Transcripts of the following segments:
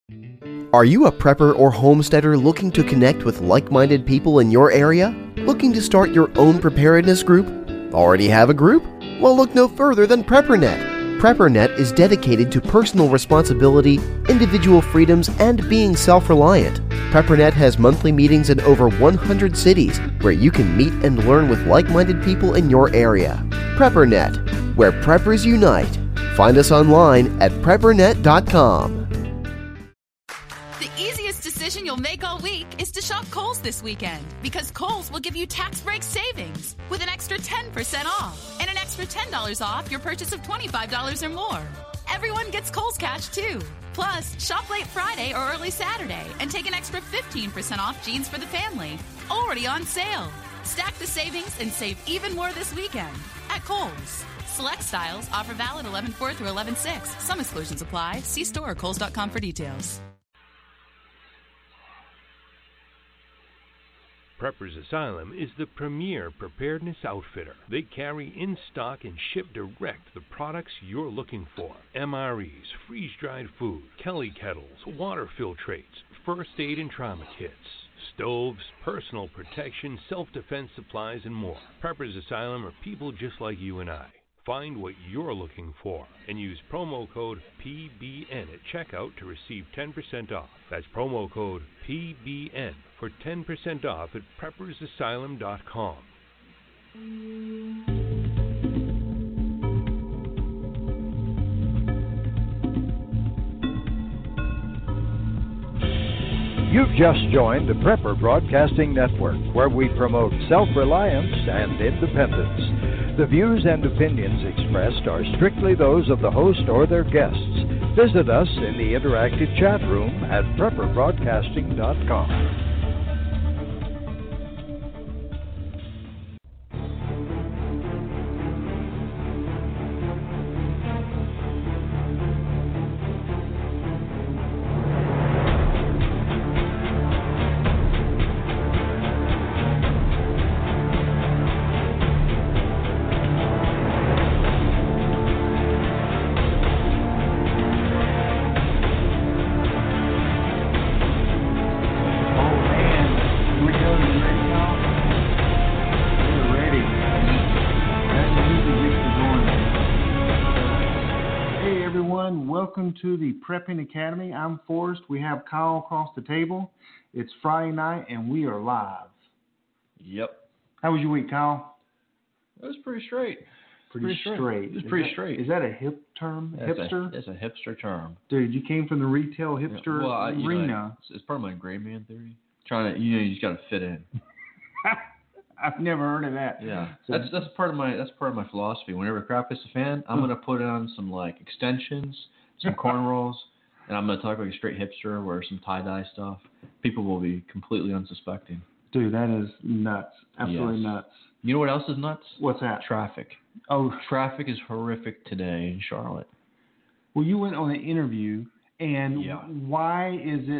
Are you a prepper or homesteader looking to connect with like-minded people in your area? Looking to start your own preparedness group? Already have a group? Well, look no further than PrepperNet. PrepperNet is dedicated to personal responsibility, individual freedoms, and being self-reliant. PrepperNet has monthly meetings in over 100 cities where you can meet and learn with like-minded people in your area. PrepperNet, where preppers unite. Find us online at preppernet.com. Decision you'll make all week is to shop Kohl's this weekend, because Kohl's will give you tax break savings with an extra 10% off and an extra $10 off your purchase of $25 or more. Everyone gets Kohl's cash too. Plus, shop late Friday or early Saturday and take an extra 15% off jeans for the family. Already on sale. Stack the savings and save even more this weekend at Kohl's. Select styles, offer valid 11/4 through 11/6. Some exclusions apply. See store or kohls.com for details. Preppers Asylum is the premier preparedness outfitter. They carry in stock and ship direct the products you're looking for. MREs, freeze-dried food, Kelly kettles, water filtrates, first aid and trauma kits, stoves, personal protection, self-defense supplies, and more. Preppers Asylum are people just like you and I. Find what you're looking for and use promo code PBN at checkout to receive 10% off. That's promo code PBN for 10% off at preppersasylum.com. You've just joined the Prepper Broadcasting Network, where we promote self-reliance and independence. The views and opinions expressed are strictly those of the host or their guests. Visit us in the interactive chat room at prepperbroadcasting.com. Welcome to the Prepping Academy. I'm Forrest. We have Kyle across the table. It's Friday night and we are live. Yep. How was your week, Kyle? It was pretty straight. Pretty straight. It was pretty straight. Is that a hip term? Hipster? It's a hipster term. Dude, you came from the retail hipster arena. It's part of my gray man theory. Trying to, you just got to fit in. I've never heard of that. Yeah, so that's part of my philosophy. Whenever crap hits a fan, I'm gonna put on some extensions, some cornrows, and I'm gonna talk like a straight hipster, wear some tie-dye stuff. People will be completely unsuspecting. Dude, that is nuts. Absolutely nuts. You know what else is nuts? What's that? Traffic. Oh, traffic is horrific today in Charlotte. Well, you went on an interview, and why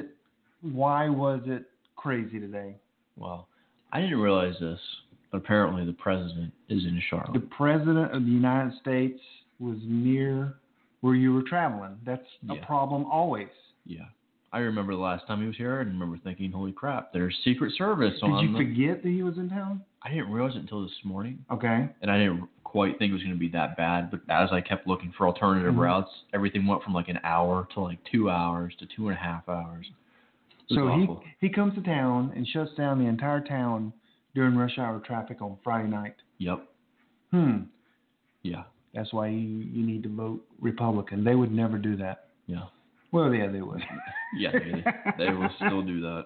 was it crazy today? Well, I didn't realize this, but apparently the president is in Charlotte. The president of the United States was near where you were traveling. That's a problem always. Yeah. I remember the last time he was here, and I remember thinking, holy crap, there's Secret Service on. Did you forget that he was in town? I didn't realize it until this morning. Okay. And I didn't quite think it was going to be that bad, but as I kept looking for alternative routes, everything went from an hour to 2 hours to 2.5 hours. So he comes to town and shuts down the entire town during rush hour traffic on Friday night. Yep. Yeah. That's why you need to vote Republican. They would never do that. Yeah. Well, yeah, they would. Yeah, they will still do that.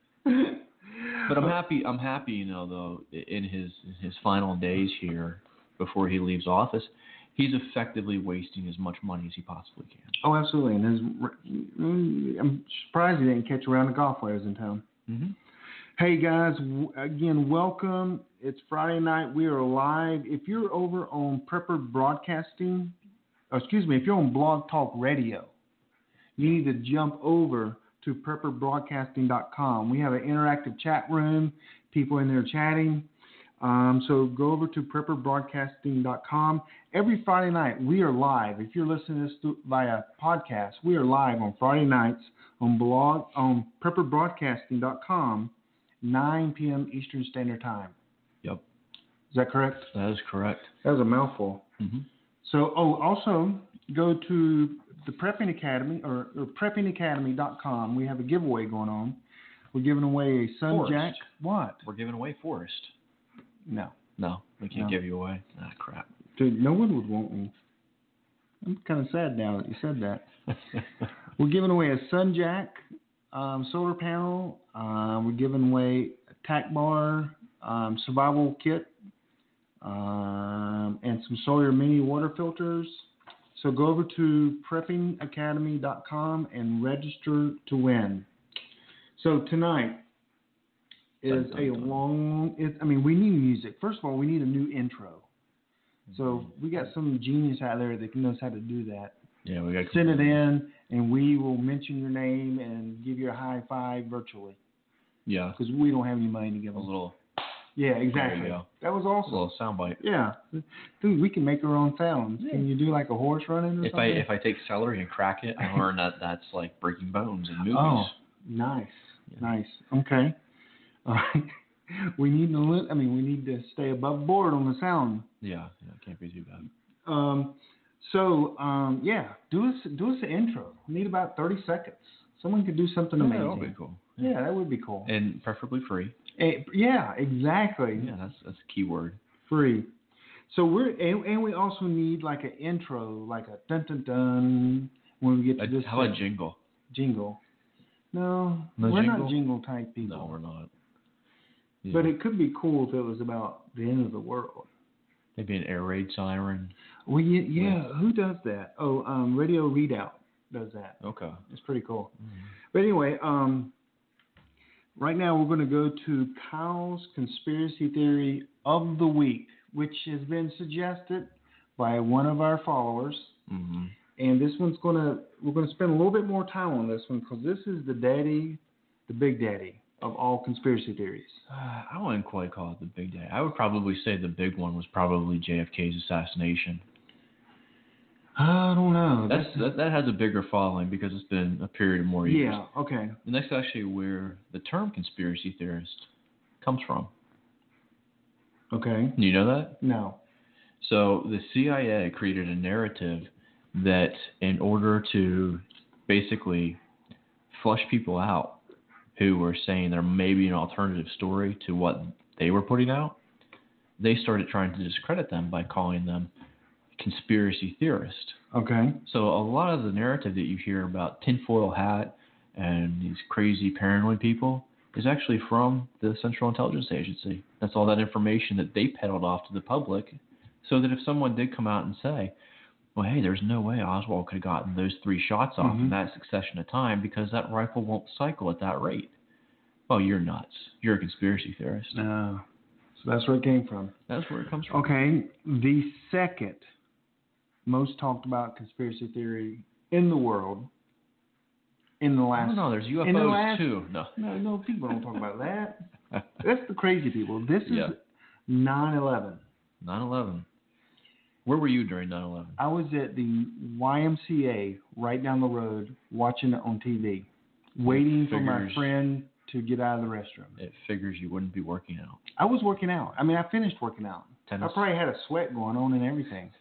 But I'm happy. Though, in his final days here before he leaves office, he's effectively wasting as much money as he possibly can. Oh, absolutely. And I'm surprised he didn't catch around the golf while he was in town. Mm-hmm. Hey, guys, again, welcome. It's Friday night. We are live. If you're over on Prepper Broadcasting, if you're on Blog Talk Radio, you need to jump over to prepperbroadcasting.com. We have an interactive chat room, people in there chatting. So go over to prepperbroadcasting.com. Every Friday night, we are live. If you're listening to this via podcast, we are live on Friday nights on prepperbroadcasting.com, 9 p.m. Eastern Standard Time. Yep. Is that correct? That is correct. That was a mouthful. Mm-hmm. So, also go to the Prepping Academy or preppingacademy.com. We have a giveaway going on. We're giving away a Sunjack. What? We're giving away Forrest. No. No, we can't give you away. Ah, crap. Dude, no one would want me. I'm kind of sad now that you said that. We're giving away a Sunjack solar panel. We're giving away a tack bar, survival kit, and some Sawyer mini water filters. So go over to preppingacademy.com and register to win. So tonight is we need music. First of all, we need a new intro. So we got some genius out there that knows how to do that. Yeah, we got. Send it in, and we will mention your name and give you a high five virtually. Yeah. Because we don't have any money to give them. A little. Yeah, exactly. There you go. That was awesome. A little soundbite. Yeah. Dude, we can make our own sounds. Yeah. Can you do like a horse running or something? If I take celery and crack it, I learn that's like breaking bones in movies. Oh, nice. Yeah. Nice. Okay. All right. We need to stay above board on the sound. Yeah, it can't be too bad. Do us an intro. We need about 30 seconds. Someone could do something amazing. That would be cool. Yeah, that would be cool. And preferably free. Yeah, exactly. Yeah, that's a key word. Free. So we also need like an intro, like a dun dun dun when we get to this. How about jingle? Jingle. No, we're jingle? Not jingle type people. No, we're not. Yeah. But it could be cool if it was about the end of the world. Maybe an air raid siren. Well, yeah. Who does that? Oh, Radio Readout does that. Okay. It's pretty cool. Mm-hmm. But anyway, right now we're going to go to Kyle's Conspiracy Theory of the Week, which has been suggested by one of our followers. Mm-hmm. And this one's we're going to spend a little bit more time on this one because this is the big daddy of all conspiracy theories. I wouldn't quite call it the big day. I would probably say the big one was probably JFK's assassination. I don't know. That has a bigger following because it's been a period of more years. Yeah, okay. And that's actually where the term conspiracy theorist comes from. Okay. You know that? No. So the CIA created a narrative that in order to basically flush people out who were saying there may be an alternative story to what they were putting out, they started trying to discredit them by calling them conspiracy theorists. Okay. So a lot of the narrative that you hear about tinfoil hat and these crazy paranoid people is actually from the Central Intelligence Agency. That's all that information that they peddled off to the public so that if someone did come out and say, well, hey, there's no way Oswald could have gotten those 3 shots off in that succession of time because that rifle won't cycle at that rate. Well, you're nuts. You're a conspiracy theorist. No. So that's where it came from. That's where it comes from. Okay. The second most talked about conspiracy theory in the world in the last... No, there's UFOs too. No, people don't talk about that. That's the crazy people. This is 9/11. 9/11. Where were you during 9/11? I was at the YMCA right down the road watching it on TV, waiting for my friend to get out of the restroom. It figures you wouldn't be working out. I was working out. I mean, I finished working out. Tennis. I probably had a sweat going on and everything.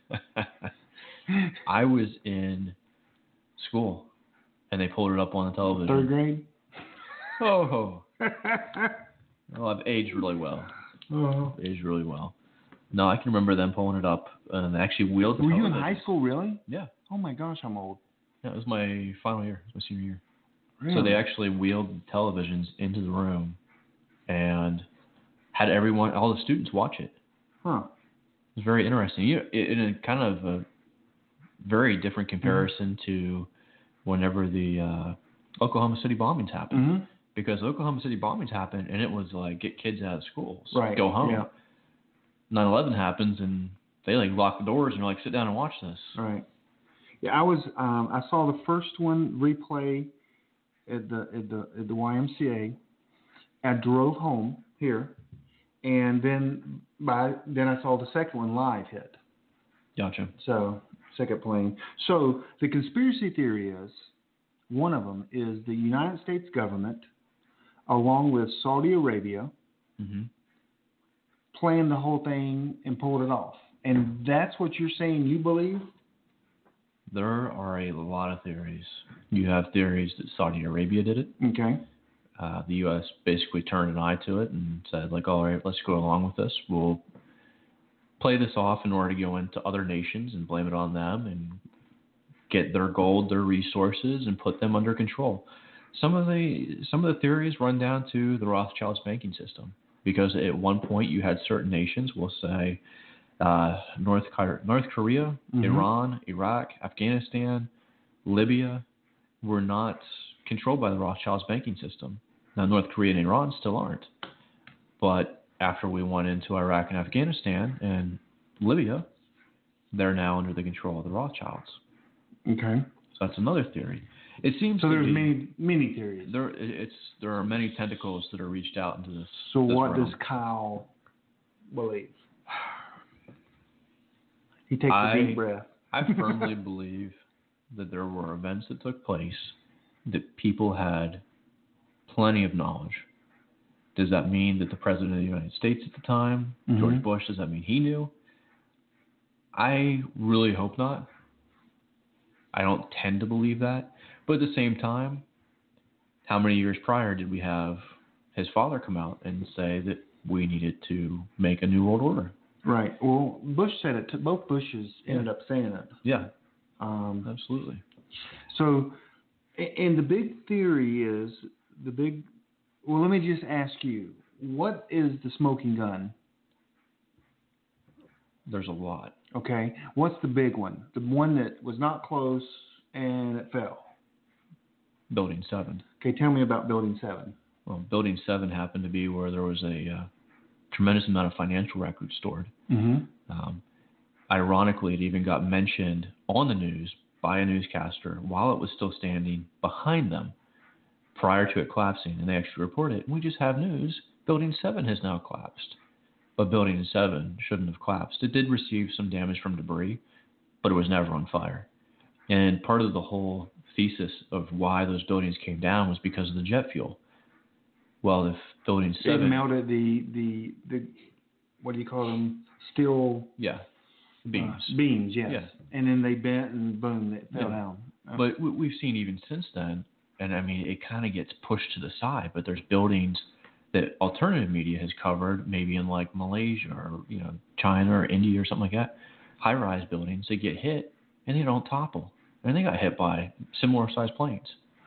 I was in school, and they pulled it up on the television. 3rd grade? Oh. Well, I've aged really well. Aged really well. No, I can remember them pulling it up, and they actually wheeled the television. Were you in high school, really? Yeah. Oh, my gosh, I'm old. Yeah, it was my final year. It was my senior year. Really? So they actually wheeled the televisions into the room and had all the students watch it. Huh. It was very interesting. In a kind of a very different comparison to whenever the Oklahoma City bombings happened. Mm-hmm. Because Oklahoma City bombings happened, and it was like, get kids out of schools. Right. Go home. Yeah. 9/11 happens, and they lock the doors and sit down and watch this. Right. Yeah, I saw the first one replay at the YMCA. I drove home here, and then I saw the second one live hit. Gotcha. So second plane. So the conspiracy theory is One of them is the United States government, along with Saudi Arabia, planned the whole thing and pulled it off. And that's what you're saying you believe? There are a lot of theories. You have theories that Saudi Arabia did it. Okay. The U.S. basically turned an eye to it and said, like, all right, let's go along with this. We'll play this off in order to go into other nations and blame it on them and get their gold, their resources, and put them under control. Some of the theories run down to the Rothschilds banking system, because at one point you had certain nations, we'll say North Korea, Iran, Iraq, Afghanistan, Libya, were not controlled by the Rothschilds banking system. Now, North Korea and Iran still aren't. But after we went into Iraq and Afghanistan and Libya, they're now under the control of the Rothschilds. Okay. So that's another theory. It seems so. To There's be, many theories. There are many tentacles that are reached out into this. So this what realm. does Kyle believe? He takes a deep breath. I firmly believe that there were events that took place that people had plenty of knowledge. Does that mean that the President of the United States at the time, George Bush, does that mean he knew? I really hope not. I don't tend to believe that. But at the same time, how many years prior did we have his father come out and say that we needed to make a new world order? Right. Well, Bush said it. Both Bushes ended up saying it. Yeah. Absolutely. So, and the big theory is well, let me just ask you, what is the smoking gun? There's a lot. Okay. What's the big one? The one that was not close and it fell? Building 7. Okay, tell me about Building 7. Well, Building 7 happened to be where there was a tremendous amount of financial records stored. Ironically, it even got mentioned on the news by a newscaster while it was still standing behind them prior to it collapsing. And they actually reported, we just have news, Building 7 has now collapsed. But Building 7 shouldn't have collapsed. It did receive some damage from debris, but it was never on fire. And part of the whole thesis of why those buildings came down was because of the jet fuel. Well, if Building 7... It melted the what do you call them? Steel... Yeah, beams. Beams, yes. Yeah. And then they bent and boom, it fell down. But we've seen even since then, and I mean, it kind of gets pushed to the side, but there's buildings that alternative media has covered, maybe in like Malaysia or China or India or something like that, high-rise buildings, they get hit and they don't topple. And they got hit by similar-sized planes.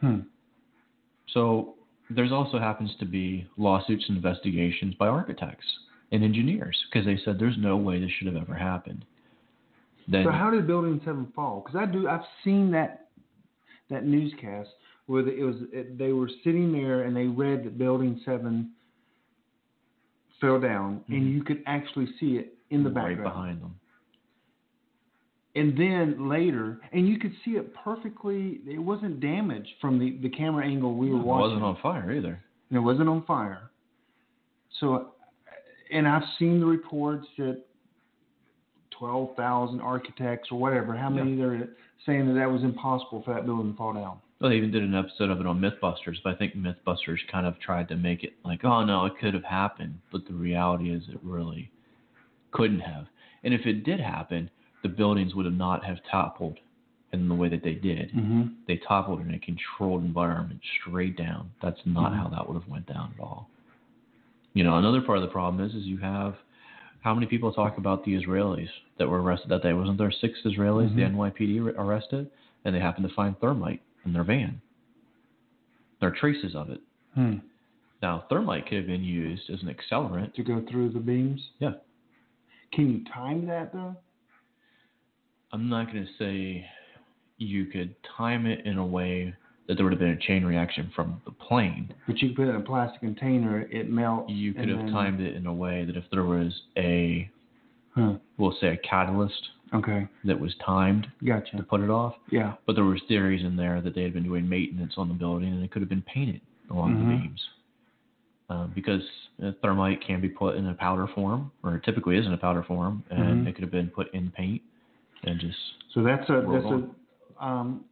So there's also happens to be lawsuits and investigations by architects and engineers because they said there's no way this should have ever happened. Then, so how did Building 7 fall? Because I've seen that newscast where they were sitting there and they read that Building 7 fell down, and you could actually see it in the background. Right behind them. And then later, and you could see it perfectly, it wasn't damaged from the camera angle we were watching. It wasn't on fire either. And it wasn't on fire. So, and I've seen the reports that 12,000 architects or whatever, how many they're saying that was impossible for that building to fall down. Well, they even did an episode of it on Mythbusters, but I think Mythbusters kind of tried to make it like, oh, no, it could have happened. But the reality is it really couldn't have. And if it did happen, the buildings would have not have toppled in the way that they did. They toppled in a controlled environment straight down. That's not how that would have went down at all. Another part of the problem is you have how many people talk about the Israelis that were arrested that day? Wasn't there 6 Israelis the NYPD arrested? And they happened to find thermite in their van. There are traces of it. Now, thermite could have been used as an accelerant. To go through the beams? Yeah. Can you time that, though? I'm not going to say you could time it in a way that there would have been a chain reaction from the plane. But you could put it in a plastic container, it melts. You could have timed it in a way that if there was we'll say a catalyst that was timed to put it off. Yeah. But there was theories in there that they had been doing maintenance on the building and it could have been painted along the beams. Because thermite can be put in a powder form, or it typically is in a powder form, and it could have been put in paint. And just so that's a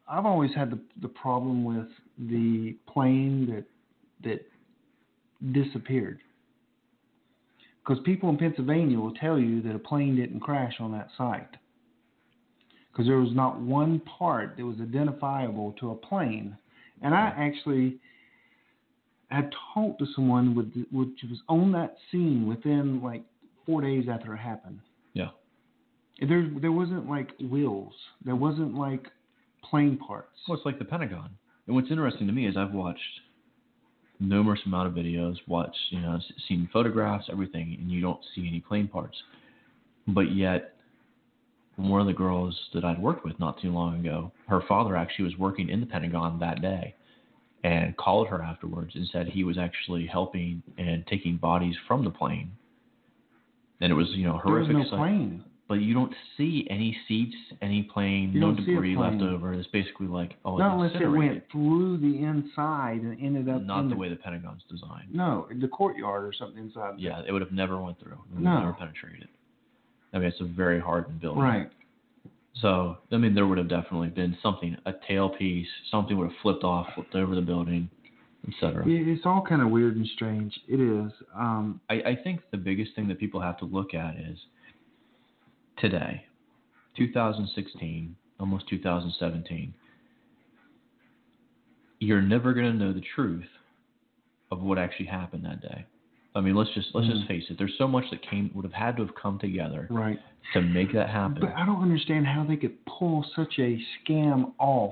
I've always had the problem with the plane that disappeared. Because people in Pennsylvania will tell you that a plane didn't crash on that site. Because there was not one part that was identifiable to a plane. And I actually had talked to someone which was on that scene within like 4 days after it happened. Yeah. There wasn't like wheels. There wasn't like plane parts. Well, it's like the Pentagon. And what's interesting to me is I've watched numerous amount of videos, seen photographs, everything, and you don't see any plane parts. But yet, one of the girls that I'd worked with not too long ago, her father actually was working in the Pentagon that day and called her afterwards and said he was actually helping and taking bodies from the plane. And it was, horrific. There was no plane. But you don't see any seats, any plane, no debris left over. It's basically like, not unless it went through the inside and ended up. Not the way the Pentagon's designed. No, the courtyard or something inside. Yeah, it would have never went through. It would have never penetrated. I mean, it's a very hardened building. Right. So, I mean, there would have definitely been something, a tailpiece, something would have flipped over the building, etc. It's all kind of weird and strange. It is. I think the biggest thing that people have to look at is today, 2016, almost 2017, you're never going to know the truth of what actually happened that day. I mean, let's just face it. There's so much that would have had to have come together to make that happen. But I don't understand how they could pull such a scam off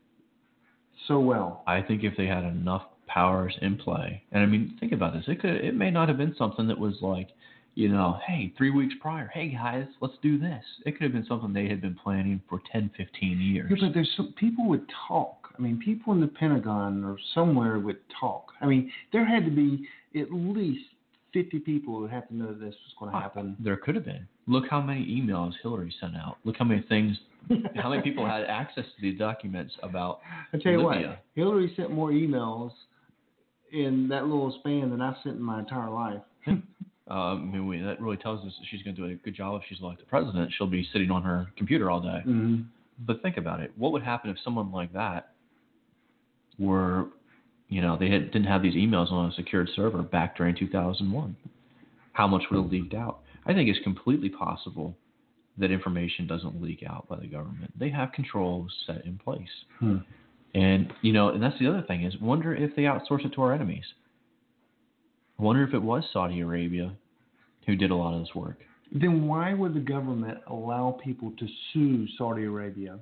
so well. I think if they had enough powers in play, and I mean, think about this. It may not have been something that was like, hey, 3 weeks prior, hey guys, let's do this. It could have been something they had been planning for 10, 15 years. Yeah, but there's people would talk. I mean, people in the Pentagon or somewhere would talk. I mean, there had to be at least 50 people who have to know this was going to happen. There could have been. Look how many emails Hillary sent out. Look how many things, how many people had access to these documents about I tell you Libya. what, Hillary sent more emails in that little span than I've sent in my entire life. That really tells us that she's going to do a good job if she's elected president. She'll be sitting on her computer all day. Mm-hmm. But think about it. What would happen if someone like that were, they didn't have these emails on a secured server back during 2001? How much would have leaked out? I think it's completely possible that information doesn't leak out by the government. They have controls set in place. And, and that's the other thing is, wonder if they outsource it to our enemies. I wonder if it was Saudi Arabia who did a lot of this work. Then why would the government allow people to sue Saudi Arabia,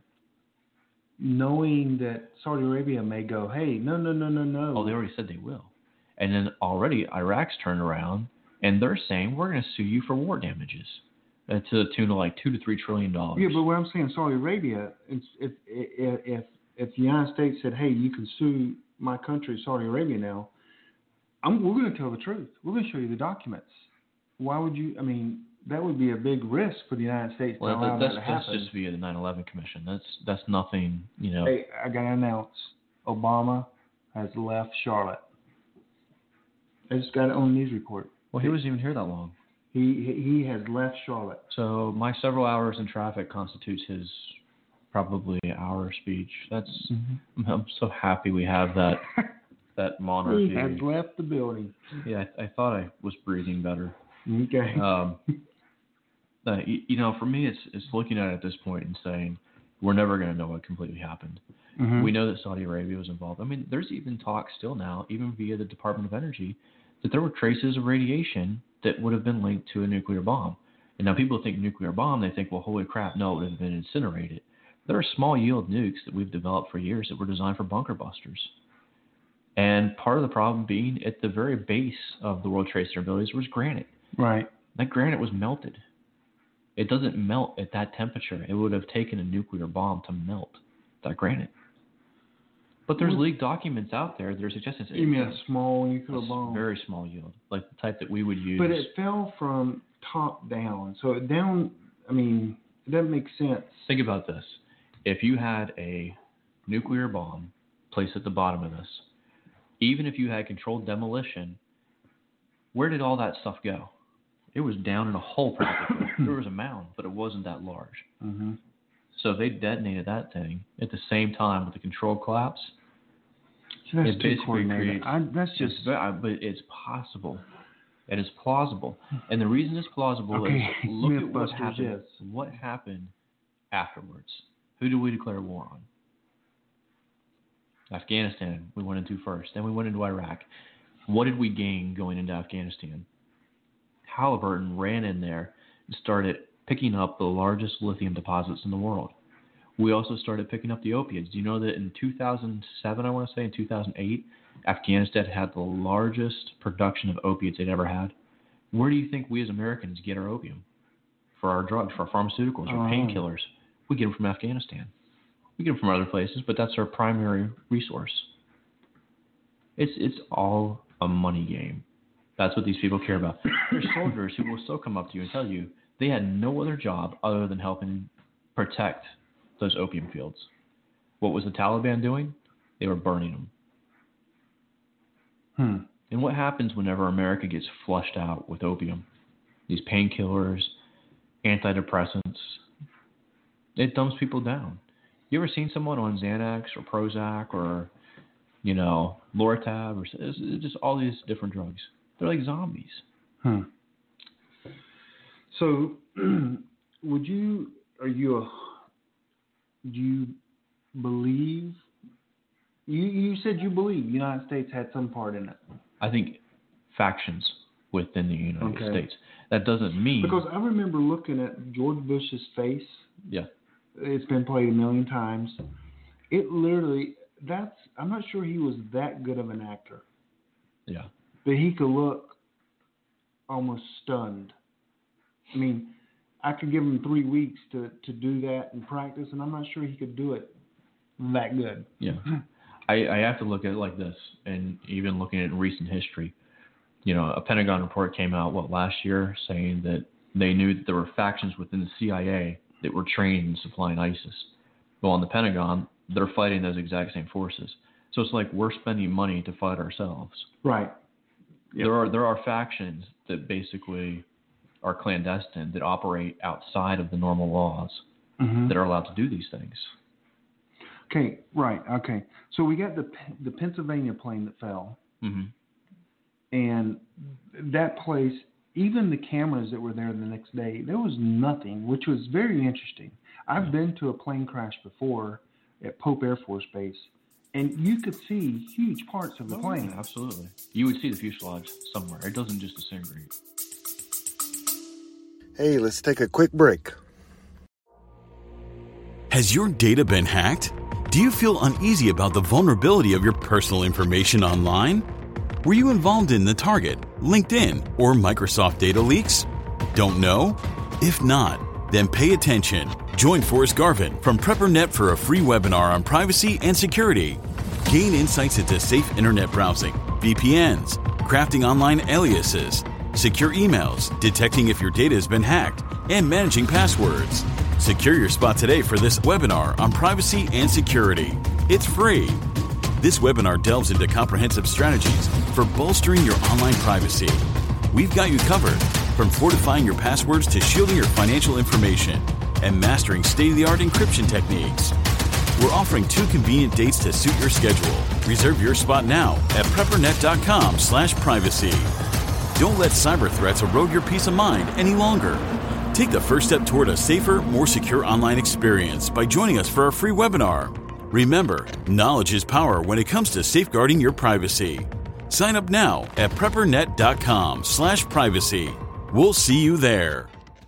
knowing that Saudi Arabia may go, hey, no. Oh, they already said they will. And then already Iraq's turned around, and they're saying, we're going to sue you for war damages to the tune of like $2 to $3 trillion. Yeah, but what I'm saying, Saudi Arabia, if the United States said, hey, you can sue my country, Saudi Arabia now, we're going to tell the truth. We're going to show you the documents. Why would you? I mean, that would be a big risk for the United States to allow that to happen. That's just via the 9/11 Commission. That's nothing, Hey, I got to announce, Obama has left Charlotte. I just got it on the news report. Well, he wasn't even here that long. He has left Charlotte. So my several hours in traffic constitutes his probably hour speech. I'm so happy we have that. That monarchy. He has left the building. Yeah, I thought I was breathing better. Okay. For me, it's looking at it at this point and saying we're never going to know what completely happened. Mm-hmm. We know that Saudi Arabia was involved. I mean, there's even talk still now, even via the Department of Energy, that there were traces of radiation that would have been linked to a nuclear bomb. And now people think nuclear bomb, they think, well, holy crap, no, it would have been incinerated. There are small yield nukes that we've developed for years that were designed for bunker busters. And part of the problem being at the very base of the World Trade Center buildings was granite. Right. That granite was melted. It doesn't melt at that temperature. It would have taken a nuclear bomb to melt that granite. But there's leaked documents out there that are suggesting you mean a small nuclear bomb? Very small yield, like the type that we would use. But it fell from top down. So it doesn't make sense. Think about this. If you had a nuclear bomb placed at the bottom of this, even if you had controlled demolition, where did all that stuff go? It was down in a hole practically. There was a mound, but it wasn't that large. Mm-hmm. So if they detonated that thing at the same time with the controlled collapse, So that's it too basically coordinated. creates. That's just. But it's possible. It is plausible, and the reason it's plausible is look at what Mythbusters, happened. yes. What happened afterwards? Who did we declare war on? Afghanistan. We went into first. Then we went into Iraq. What did we gain going into Afghanistan? Halliburton ran in there and started picking up the largest lithium deposits in the world. We also started picking up the opiates. Do you know that in 2007, I want to say, in 2008, Afghanistan had the largest production of opiates they'd ever had? Where do you think we as Americans get our opium? For our drugs, for our pharmaceuticals, our painkillers? We get them from Afghanistan. We get them from other places, but that's our primary resource. It's all a money game. That's what these people care about. There's soldiers who will still come up to you and tell you they had no other job other than helping protect those opium fields. What was the Taliban doing? They were burning them. And what happens whenever America gets flushed out with opium? These painkillers, antidepressants, it dumbs people down. You ever seen someone on Xanax or Prozac or, Loratab or just all these different drugs? They're like zombies. So, do you believe, you said you believe the United States had some part in it. I think factions within the United States. That doesn't mean... Because I remember looking at George Bush's face. Yeah. It's been played a million times. It literally, I'm not sure he was that good of an actor. Yeah. But he could look almost stunned. I mean, I could give him 3 weeks to do that in practice, and I'm not sure he could do it that good. Yeah. I have to look at it like this, and even looking at recent history. A Pentagon report came out, last year, saying that they knew that there were factions within the CIA that were trained in supplying ISIS. Well, in the Pentagon, they're fighting those exact same forces. So it's like we're spending money to fight ourselves. Right. Yep. There are factions that basically are clandestine, that operate outside of the normal laws, that are allowed to do these things. Okay, right. Okay. So we got the Pennsylvania plane that fell. And that place, even the cameras that were there the next day, there was nothing, which was very interesting. I've been to a plane crash before at Pope Air Force Base, and you could see huge parts of the plane. Absolutely. You would see the fuselage somewhere. It doesn't just disintegrate. Hey, let's take a quick break. Has your data been hacked? Do you feel uneasy about the vulnerability of your personal information online? Were you involved in the Target, LinkedIn, or Microsoft data leaks? Don't know? If not, then pay attention. Join Forrest Garvin from PrepperNet for a free webinar on privacy and security. Gain insights into safe internet browsing, VPNs, crafting online aliases, secure emails, detecting if your data has been hacked, and managing passwords. Secure your spot today for this webinar on privacy and security. It's free. This webinar delves into comprehensive strategies for bolstering your online privacy. We've got you covered, from fortifying your passwords to shielding your financial information and mastering state-of-the-art encryption techniques. We're offering 2 convenient dates to suit your schedule. Reserve your spot now at preppernet.com/privacy. Don't let cyber threats erode your peace of mind any longer. Take the first step toward a safer, more secure online experience by joining us for our free webinar. Remember, knowledge is power when it comes to safeguarding your privacy. Sign up now at preppernet.com/privacy. We'll see you there.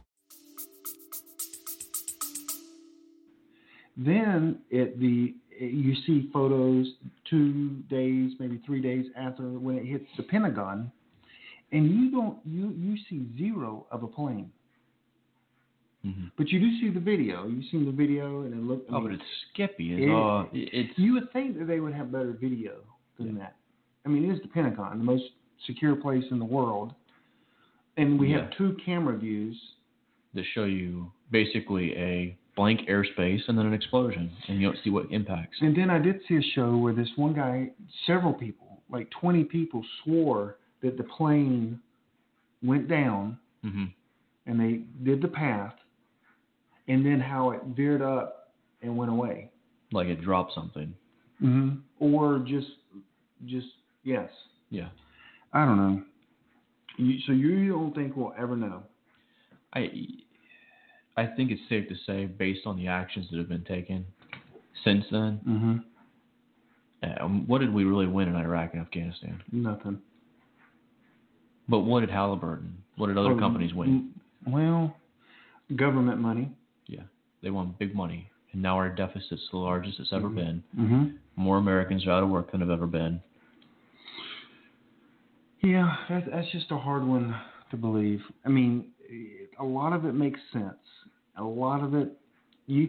Then you see photos 2 days, maybe 3 days after when it hits the Pentagon, and you see zero of a plane. But you do see the video. You've seen the video, and it looked. But it's skippy. You would think that they would have better video than that. I mean, it is the Pentagon, the most secure place in the world, and we have 2 camera views that show you basically a blank airspace and then an explosion, and you don't see what impacts. And then I did see a show where this one guy, several people, like 20 people, swore that the plane went down, and they did the path. And then how it veered up and went away. Like it dropped something. Mm-hmm. Or just yes. Yeah. I don't know. So you don't think we'll ever know? I think it's safe to say, based on the actions that have been taken since then, what did we really win in Iraq and Afghanistan? Nothing. But what did Halliburton? What did other companies win? Well, government money. Yeah, they won big money, and now our deficit's the largest it's ever been. Mm-hmm. More Americans are out of work than have ever been. Yeah, that's just a hard one to believe. I mean, a lot of it makes sense. A lot of it, you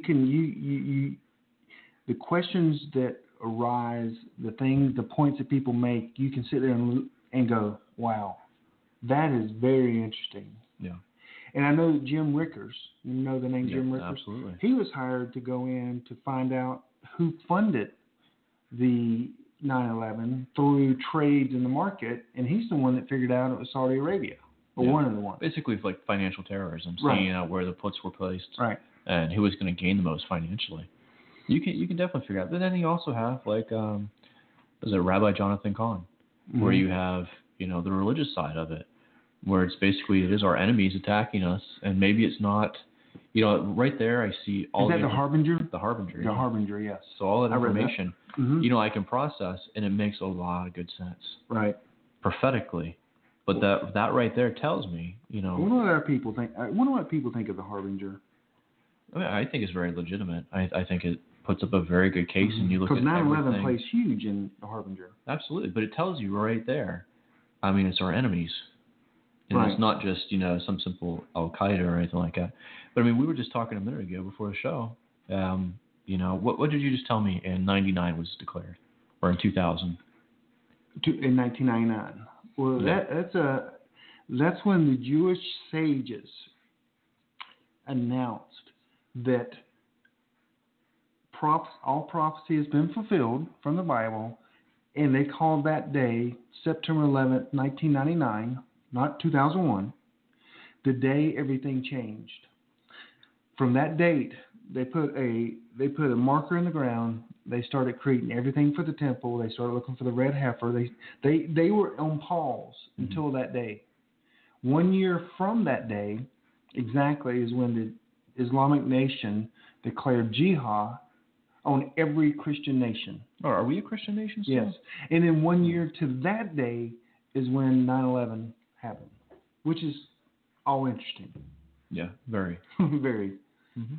the questions that arise, the points that people make, you can sit there and go, wow, that is very interesting. Yeah. And I know Jim Rickers. You know the name Jim Rickers? Absolutely. He was hired to go in to find out who funded the 9/11 through trades in the market, and he's the one that figured out it was Saudi Arabia, or one of the ones. Basically, it's like financial terrorism, Right. seeing out where the puts were placed, Right, and who was going to gain the most financially. You can definitely figure out. But then you also have like, was it Rabbi Jonathan Cahn, where you have the religious side of it, where it's basically it is our enemies attacking us, and maybe it's not. Right there I see all. Is that the Harbinger? The Harbinger. The Harbinger, yes. So all that information, I can process, and it makes a lot of good sense. Right. Prophetically, but that right there tells me, I wonder what other people think. I wonder what people think of the Harbinger. I mean, I think it's very legitimate. I think it puts up a very good case, and you look at everything. Because 9/11 plays huge in the Harbinger. Absolutely, but it tells you right there. I mean, it's our enemies. And right. It's not just, some simple Al-Qaeda or anything like that. But, I mean, we were just talking a minute ago before the show. What did you just tell me in 99 was declared? Or in 2000? In 1999. Well, yeah. That's when the Jewish sages announced that all prophecy has been fulfilled from the Bible, and they called that day September 11th, 1999, not 2001, the day everything changed. From that date, they put a marker in the ground. They started creating everything for the temple. They started looking for the red heifer. They were on pause until that day. 1 year from that day, exactly, is when the Islamic nation declared jihad on every Christian nation. Oh, are we a Christian nation still? Yes. And then 1 year to that day is when 9/11 happened, which is all interesting. Yeah, very. Very. Mm-hmm.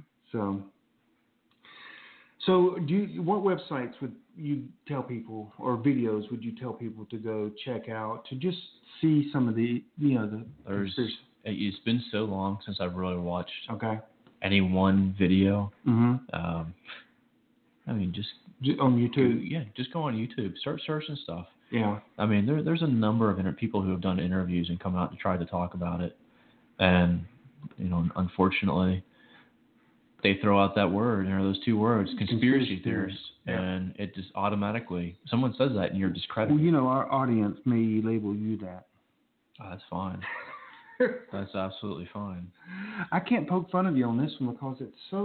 So what websites would you tell people, or videos would you tell people to go check out to just see some of the, It's been so long since I've really watched okay. any one video. Mm-hmm. I mean, just on YouTube. Just go on YouTube, start searching stuff. Yeah. I mean, there's a number of people who have done interviews and come out to try to talk about it, and unfortunately, they throw out that word, those two words, conspiracy theorists, and it just automatically, someone says that and you're discredited. Well, our audience may label you that. Oh, that's fine. That's absolutely fine. I can't poke fun of you on this one because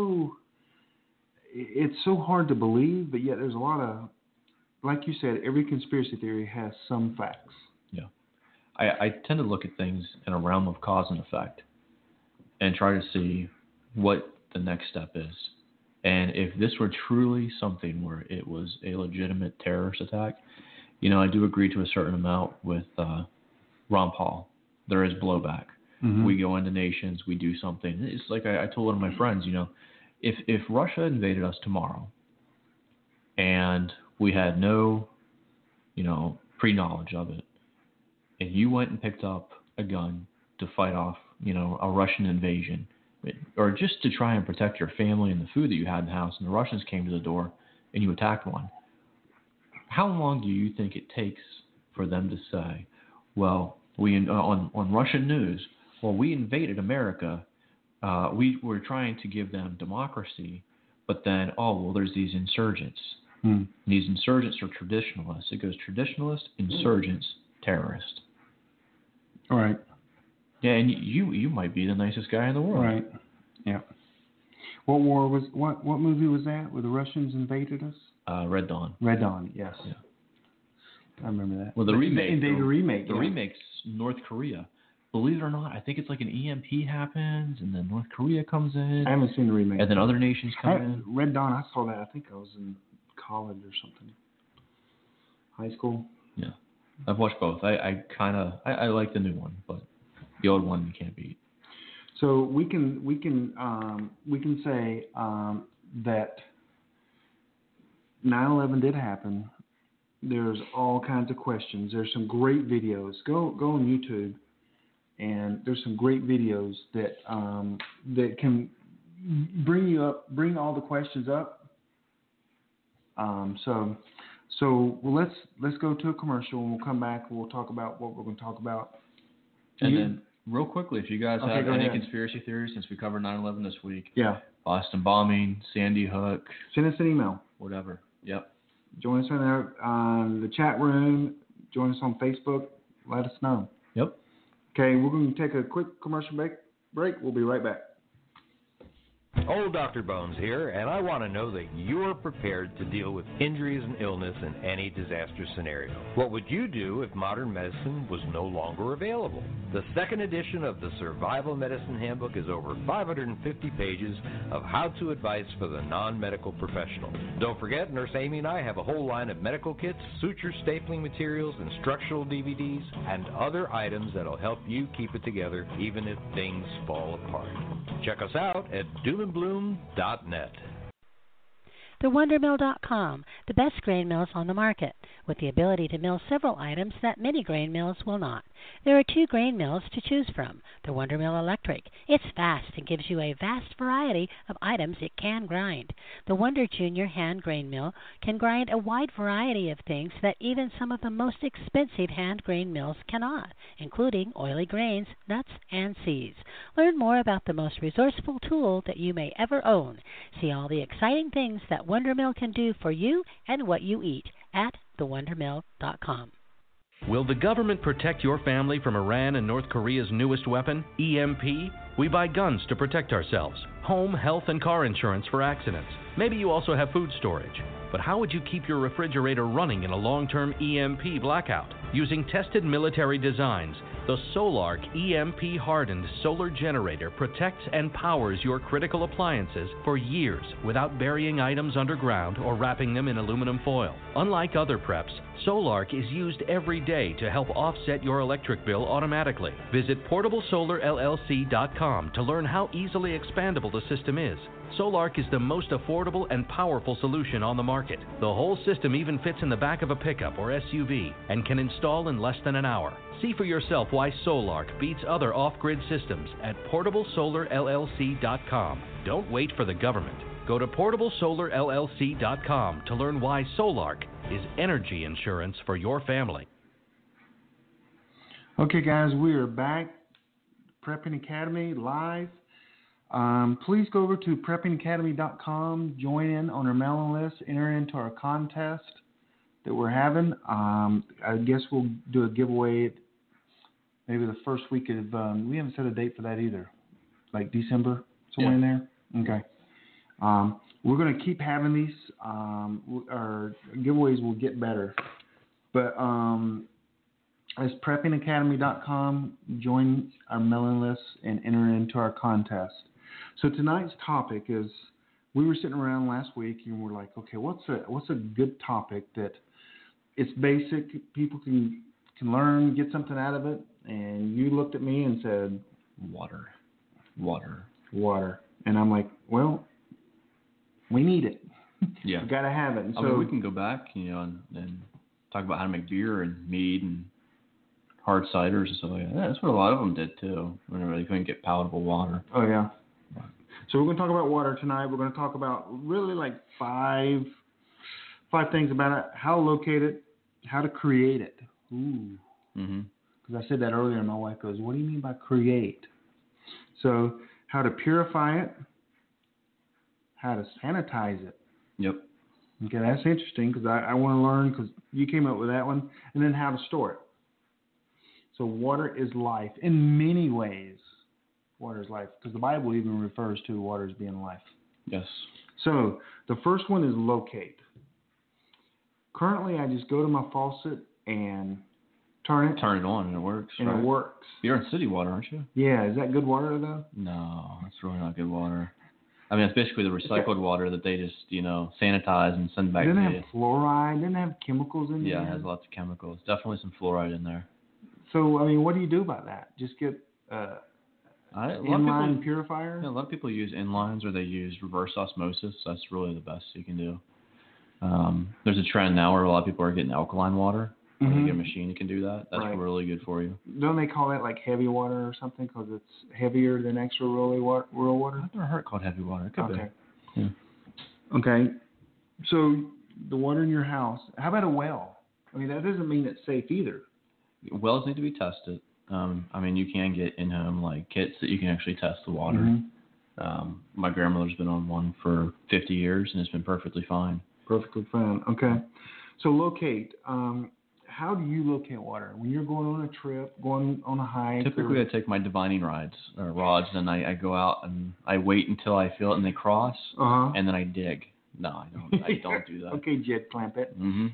it's so hard to believe, but yet there's a lot of, like you said, every conspiracy theory has some facts. Yeah. I tend to look at things in a realm of cause and effect and try to see what the next step is. And if this were truly something where it was a legitimate terrorist attack, I do agree to a certain amount with Ron Paul. There is blowback. Mm-hmm. We go into nations, we do something. It's like I told one of my friends, if Russia invaded us tomorrow and we had no, pre-knowledge of it, and you went and picked up a gun to fight off, a Russian invasion, or just to try and protect your family and the food that you had in the house, and the Russians came to the door and you attacked one, how long do you think it takes for them to say, well, on Russian news, well, we invaded America, we were trying to give them democracy, but then, there's these insurgents. These insurgents are traditionalists. It goes traditionalist, insurgents, terrorist. All right. Yeah, and you might be the nicest guy in the world. Right. Yeah. What movie was that where the Russians invaded us? Red Dawn. Red Dawn, yes. Yeah. I remember that. Well, the remake. The remake's North Korea. Believe it or not, I think it's like an EMP happens, and then North Korea comes in. I haven't seen the remake. And then other nations come in. Red Dawn, I saw that. I think I was in college or something. High school. Yeah, I've watched both. I like the new one, but the old one you can't beat. So we can say that 9/11 did happen. There's all kinds of questions. There's some great videos. Go on YouTube, and there's some great videos that that can bring all the questions up. So let's go to a commercial, and we'll come back. And we'll talk about what we're going to talk about. And then, real quickly, if you guys have any ahead. conspiracy theories, since we covered 9/11 this week, Boston bombing, Sandy Hook, send us an email. Whatever. Yep. Join us on the chat room. Join us on Facebook. Let us know. Yep. Okay, we're going to take a quick commercial break. We'll be right back. Old Dr. Bones here, and I want to know that you're prepared to deal with injuries and illness in any disaster scenario. What would you do if modern medicine was no longer available? The second edition of the Survival Medicine Handbook is over 550 pages of how-to advice for the non-medical professional. Don't forget, Nurse Amy and I have a whole line of medical kits, suture stapling materials, instructional DVDs, and other items that'll help you keep it together even if things fall apart. Check us out at doomandbloom.net. TheWonderMill.com, the best grain mills on the market, with the ability to mill several items that many grain mills will not. There are 2 grain mills to choose from. The Wonder Mill Electric. It's fast and gives you a vast variety of items it can grind. The Wonder Junior Hand Grain Mill can grind a wide variety of things that even some of the most expensive hand grain mills cannot, including oily grains, nuts, and seeds. Learn more about the most resourceful tool that you may ever own. See all the exciting things that Wonder Mill can do for you and what you eat at thewondermill.com. Will the government protect your family from Iran and North Korea's newest weapon, EMP? We buy guns to protect ourselves, home, health, and car insurance for accidents. Maybe you also have food storage. But how would you keep your refrigerator running in a long-term EMP blackout? Using tested military designs, the Solark EMP-hardened solar generator protects and powers your critical appliances for years without burying items underground or wrapping them in aluminum foil. Unlike other preps, Solark is used every day to help offset your electric bill automatically. Visit PortableSolarLLC.com to learn how easily expandable the system is. Solark is the most affordable and powerful solution on the market. The whole system even fits in the back of a pickup or SUV and can install in less than an hour. See for yourself why Solark beats other off-grid systems at PortableSolarLLC.com. Don't wait for the government. Go to PortableSolarLLC.com to learn why Solark is energy insurance for your family. Okay, guys, we are back. Prepping Academy live. Please go over to preppingacademy.com, join in on our mailing list, enter into our contest that we're having. I guess we'll do a giveaway maybe the first week of, we haven't set a date for that either, like December, somewhere in there? Okay. We're going to keep having these. Our giveaways will get better. But it's preppingacademy.com, join our mailing list, and enter into our contest. So tonight's topic is, we were sitting around last week and we're like, okay, what's a good topic that it's basic, people can learn, get something out of it, and you looked at me and said, water. And I'm like, well, we need it. Yeah. We got to have it. And I mean, we can go back, and talk about how to make beer and mead and hard ciders and stuff like that. That's what a lot of them did too, whenever they couldn't get palatable water. Oh, yeah. So we're going to talk about water tonight. We're going to talk about really like five things about it: how to locate it, how to create it. Ooh. Because I said that earlier, and my wife goes, "What do you mean by create?" So how to purify it, how to sanitize it. Yep. Okay, that's interesting because I want to learn, because you came up with that one, and then how to store it. So water is life in many ways. Water is life, because the Bible even refers to water as being life. Yes. So the first one is locate. Currently, I just go to my faucet and turn it on and it works. And right? it works. You're in city water, aren't you? Yeah. Is that good water though? No, that's really not good water. I mean, it's basically the recycled water that they just, sanitize and send back to you. Doesn't it have fluoride? Doesn't it have chemicals in there? Yeah, it has lots of chemicals. Definitely some fluoride in there. So, I mean, what do you do about that? Just get inline purifier? Yeah, a lot of people use inlines or they use reverse osmosis. That's really the best you can do. There's a trend now where a lot of people are getting alkaline water. When you get a machine that can do that, that's really good for you. Don't they call that like heavy water or something because it's heavier than extra rural water? I've never heard it called heavy water. It could be. Yeah. Okay. So the water in your house, how about a well? I mean, that doesn't mean it's safe either. Wells need to be tested. I mean, you can get in-home like kits that you can actually test the water. My grandmother's been on one for 50 years and it's been perfectly fine. Perfectly fine. Okay. So locate. How do you locate water? When you're going on a trip, going on a hike? Typically, I take my divining rods, and I go out and I wait until I feel it and they cross, and then I dig. No, I don't. I don't do that. Okay, Jed Clampett.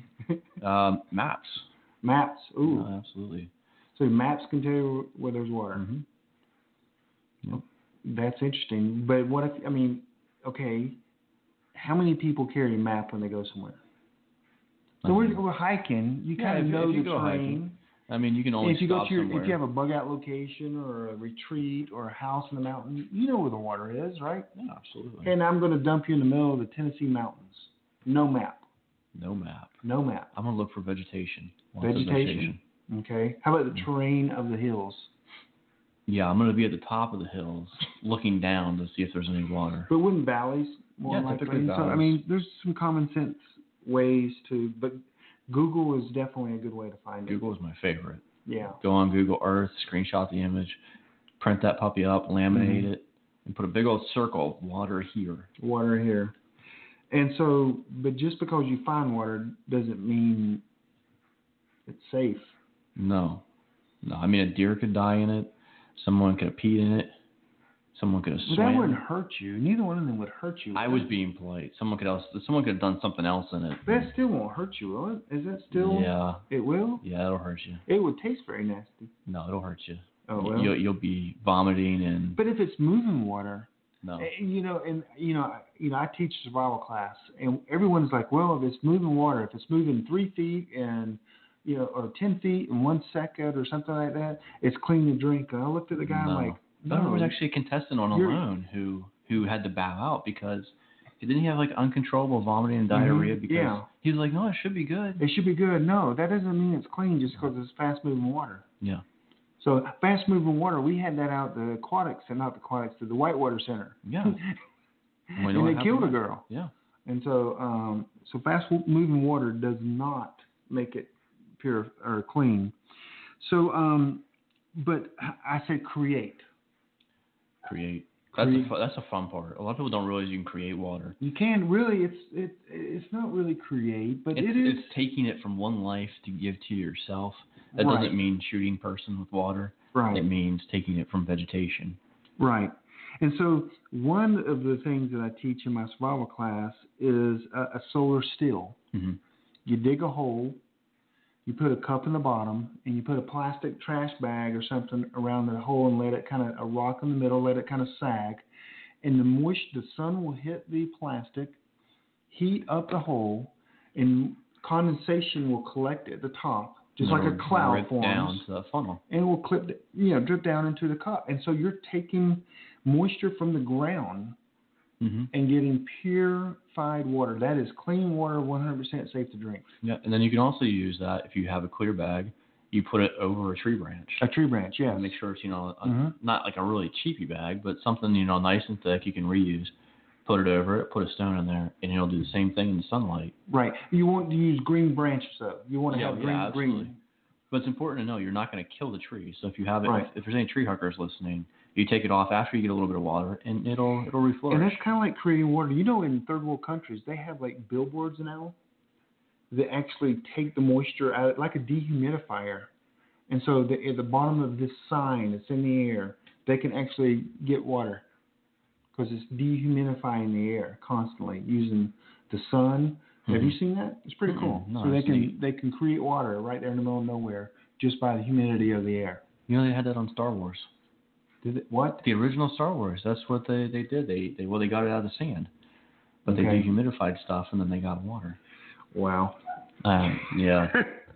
Maps. Maps. Ooh. No, absolutely. So maps can tell you where there's water. Yep. That's interesting. But what if? I mean, okay. How many people carry a map when they go somewhere? So we're hiking. You kind of know the terrain. Hiking, I mean, you can only stop somewhere. If you have a bug out location or a retreat or a house in the mountain, you know where the water is, right? Yeah, absolutely. And I'm going to dump you in the middle of the Tennessee mountains. No map. No map. No map. I'm going to look for vegetation. Vegetation. Okay. How about the terrain of the hills? Yeah, I'm going to be at the top of the hills looking down to see if there's any water. But wouldn't valleys more likely? Typically valleys. So, I mean, there's some common sense ways to, but Google is definitely a good way to find it. Google is my favorite. Yeah. Go on Google Earth, screenshot the image, print that puppy up, laminate it, and put a big old circle of water here. Water here. And so, but just because you find water doesn't mean it's safe. No. I mean, a deer could die in it. Someone could have peed in it. Someone could have swam. But that wouldn't hurt you. Neither one of them would hurt you. I was being polite. Someone could have done something else in it. That still won't hurt you, will it? Is that still? Yeah. It will? Yeah, it'll hurt you. It would taste very nasty. No, it'll hurt you. Oh, well. You'll be vomiting and. But if it's moving water. No. I teach survival class, and everyone's like, well, if it's moving water, if it's moving 3 feet and, or 10 feet in 1 second or something like that, it's clean to drink. And I looked at the guy like, no. There was actually a contestant on Alone who had to bow out because he didn't have like uncontrollable vomiting and diarrhea because he was like, no, it should be good. It should be good. No, that doesn't mean it's clean just because it's fast moving water. Yeah. So fast moving water, we had that out the the Whitewater Center. Yeah. And they killed a girl. Yeah. And so fast moving water does not make it pure or clean. So, but I said create. Create. That's a fun part. A lot of people don't realize you can create water. You can really. It's not really create, but it's taking it from one life to give to yourself. That doesn't mean shooting person with water. Right. It means taking it from vegetation. Right. And so one of the things that I teach in my survival class is a solar still. Mm-hmm. You dig a hole, you put a cup in the bottom, and you put a plastic trash bag or something around the hole and let it kind of, a rock in the middle, let it kind of sag. And the sun will hit the plastic, heat up the hole, and condensation will collect at the top. Just like a cloud forms. Down to the funnel. And it will drip down into the cup. And so you're taking moisture from the ground and getting purified water. That is clean water, 100% safe to drink. Yeah, and then you can also use that if you have a clear bag. You put it over a tree branch. A tree branch, yeah. Make sure it's not like a really cheapy bag, but something nice and thick you can reuse. Put it over it, put a stone in there, and it'll do the same thing in the sunlight. Right. You want to use green branches, though. You want to have green. But it's important to know you're not going to kill the tree. So if you have it, if there's any tree huggers listening, you take it off after you get a little bit of water, and it'll reflourish. And that's kind of like creating water. In third world countries, they have like billboards now that actually take the moisture out, like a dehumidifier. And so at the bottom of this sign that's in the air, they can actually get water. because it's dehumidifying the air constantly using the sun. Have you seen that? It's pretty cool. No, so they can create water right there in the middle of nowhere just by the humidity of the air. You know, they had that on Star Wars. Did it? What? The original Star Wars. That's what they did. They got it out of the sand, but they dehumidified stuff and then they got water. Wow. Yeah.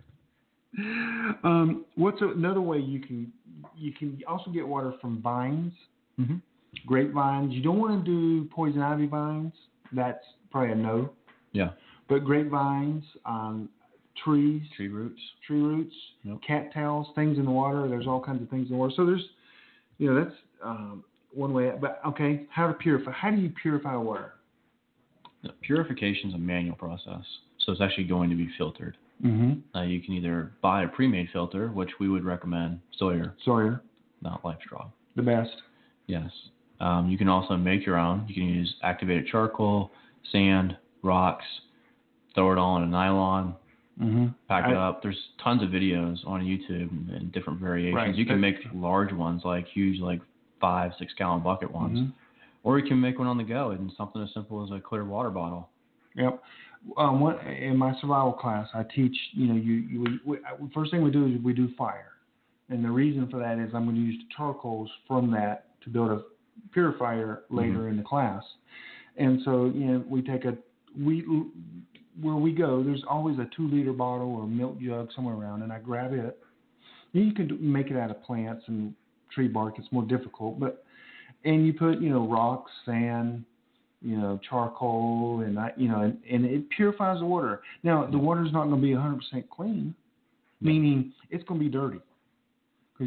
What's another way you can also get water from vines, grapevines. You don't want to do poison ivy vines. That's probably a no. Yeah. But grapevines, trees, tree roots, cattails, things in the water. There's all kinds of things in the water. So there's, that's one way. But okay, how to purify? How do you purify water? Purification is a manual process, so it's actually going to be filtered. Mm-hmm. You can either buy a pre-made filter, which we would recommend Sawyer, not LifeStraw. The best. Yes. You can also make your own. You can use activated charcoal, sand, rocks, throw it all in a nylon, pack it up. There's tons of videos on YouTube and different variations. Right. You can make large ones, like huge, like 5-6 gallon bucket ones, or you can make one on the go in something as simple as a clear water bottle. Yep. In my survival class, I teach. First thing we do is we do fire, and the reason for that is I'm going to use the charcoals from that to build a purifier later in the class. And so we take where we go, there's always a 2-liter bottle or milk jug somewhere around, and I grab it. You can make it out of plants and tree bark. It's more difficult, and you put rocks, sand, charcoal, and it purifies the water. Now the water's not going to be 100% clean, meaning it's going to be dirty because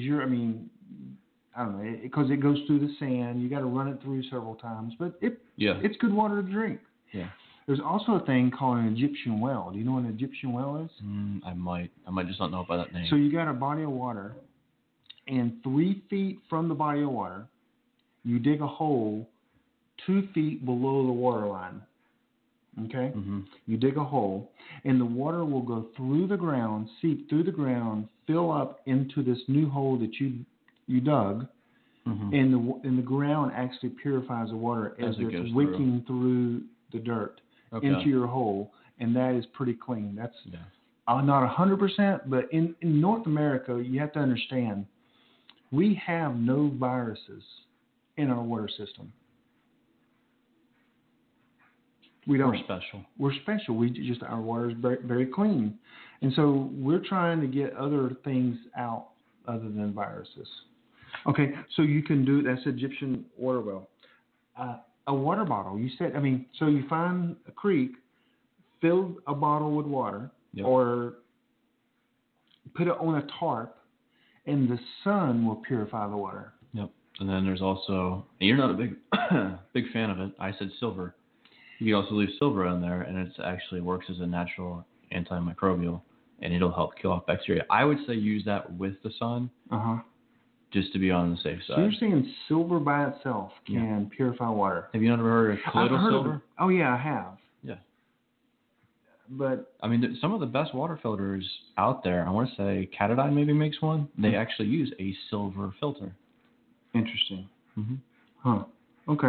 I don't know, because it goes through the sand. You got to run it through several times, but it's good water to drink. Yeah. There's also a thing called an Egyptian well. Do you know what an Egyptian well is? I might just not know by that name. So you got a body of water, and 3 feet from the body of water, you dig a hole 2 feet below the water line. Okay? You dig a hole, and the water will go through the ground, seep through the ground, fill up into this new hole that you dug, and the ground actually purifies the water as it's wicking through the dirt into your hole, and that is pretty clean. That's not 100%, but in North America, you have to understand, we have no viruses in our water system. We don't. We're special. Our water is very, very clean, and so we're trying to get other things out other than viruses. Okay, so you can do that's Egyptian water well. A water bottle. You said, so you find a creek, fill a bottle with water, or put it on a tarp, and the sun will purify the water. Yep. And then there's also, you're not a big fan of it. I said silver. You can also leave silver in there, and it actually works as a natural antimicrobial, and it'll help kill off bacteria. I would say use that with the sun. Just to be on the safe side. So you're saying silver by itself can purify water? Have you never heard of colloidal silver? Oh, yeah, I have. Yeah. But some of the best water filters out there, I want to say Katadyn maybe makes one. They actually use a silver filter. Interesting. Okay.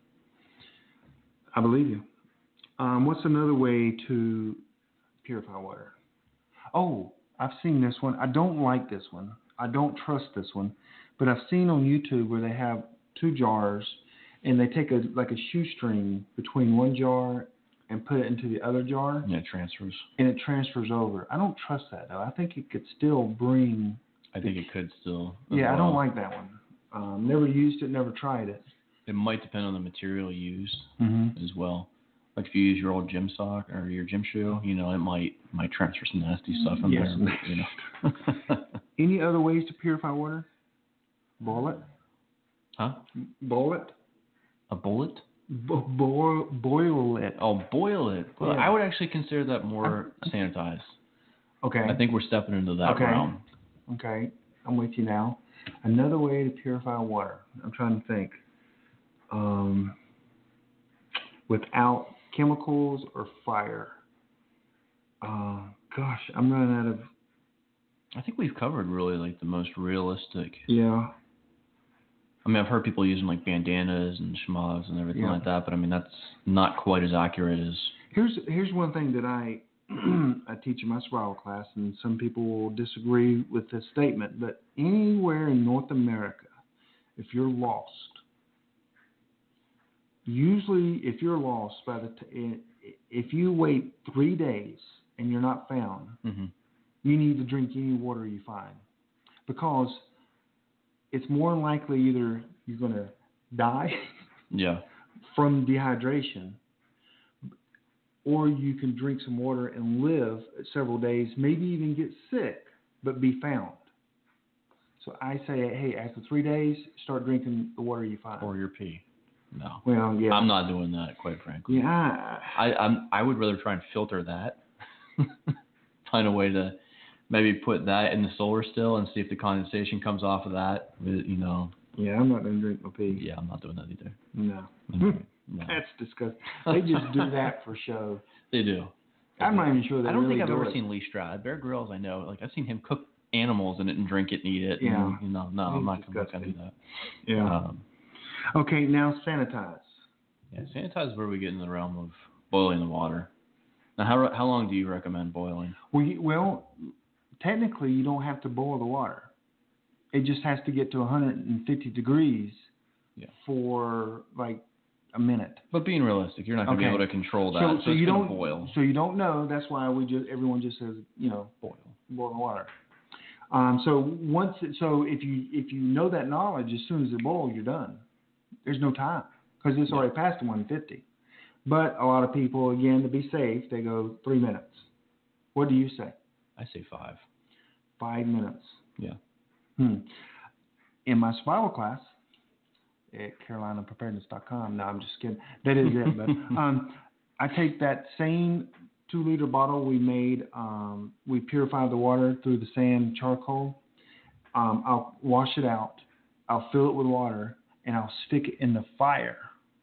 I believe you. What's another way to purify water? Oh, I've seen this one. I don't like this one. I don't trust this one. But I've seen on YouTube where they have 2 jars, and they take a shoestring between one jar and put it into the other jar. Yeah, it transfers. And it transfers over. I don't trust that, though. I think it could still bring... I think it could still. Yeah, I don't like that one. Never used it, never tried it. It might depend on the material used as well. Like if you use your old gym sock or your gym shoe, it might transfer some nasty stuff in there. Any other ways to purify water? Boil it? Huh? Boil it? A bullet? Boil it. Oh, boil it. Well, I would actually consider that more sanitized. Okay. I think we're stepping into that realm. Okay. I'm with you now. Another way to purify water. I'm trying to think. Without chemicals or fire. Gosh, I'm running out of... I think we've covered really the most realistic. Yeah. I mean, I've heard people using like bandanas and schmogs and everything like that, but I mean, that's not quite as accurate as... Here's one thing that I teach in my survival class, and some people will disagree with this statement, but anywhere in North America, if you're lost, usually if you're lost, if you wait 3 days and you're not found, you need to drink any water you find, because it's more than likely either you're going to die from dehydration, or you can drink some water and live several days, maybe even get sick, but be found. So I say, hey, after 3 days, start drinking the water you find. Or your pee. No. Well, yeah. I'm not doing that, quite frankly. Yeah. I would rather try and filter that. Find a way to maybe put that in the solar still and see if the condensation comes off of that, you know. Yeah, I'm not going to drink my pee. Yeah, I'm not doing that either. No. No. That's disgusting. They just do that for show. They do. I'm not even sure they I don't really think I've do ever it. seen Lee Stroud. Bear Grylls, I know. Like, I've seen him cook animals in it and drink it and eat it. Yeah. And, no, I'm not going to do that. Yeah. Okay, now sanitize. Yeah, sanitize is where we get in the realm of boiling the water. Now, how long do you recommend boiling? Well, technically, you don't have to boil the water. It just has to get to 150 degrees for like a minute. But being realistic, you're not going to be able to control that. So you don't boil. So you don't know. That's why everyone just says, boil the water. So if you know that knowledge, as soon as it boils, you're done. There's no time because it's already past the 150. But a lot of people, again, to be safe, they go 3 minutes. What do you say? I say 5. 5 minutes. Yeah. In my survival class at CarolinaPreparedness.com. No, I'm just kidding. That is it. But I take that same 2-liter bottle we made. We purified the water through the sand charcoal. I'll wash it out. I'll fill it with water, and I'll stick it in the fire.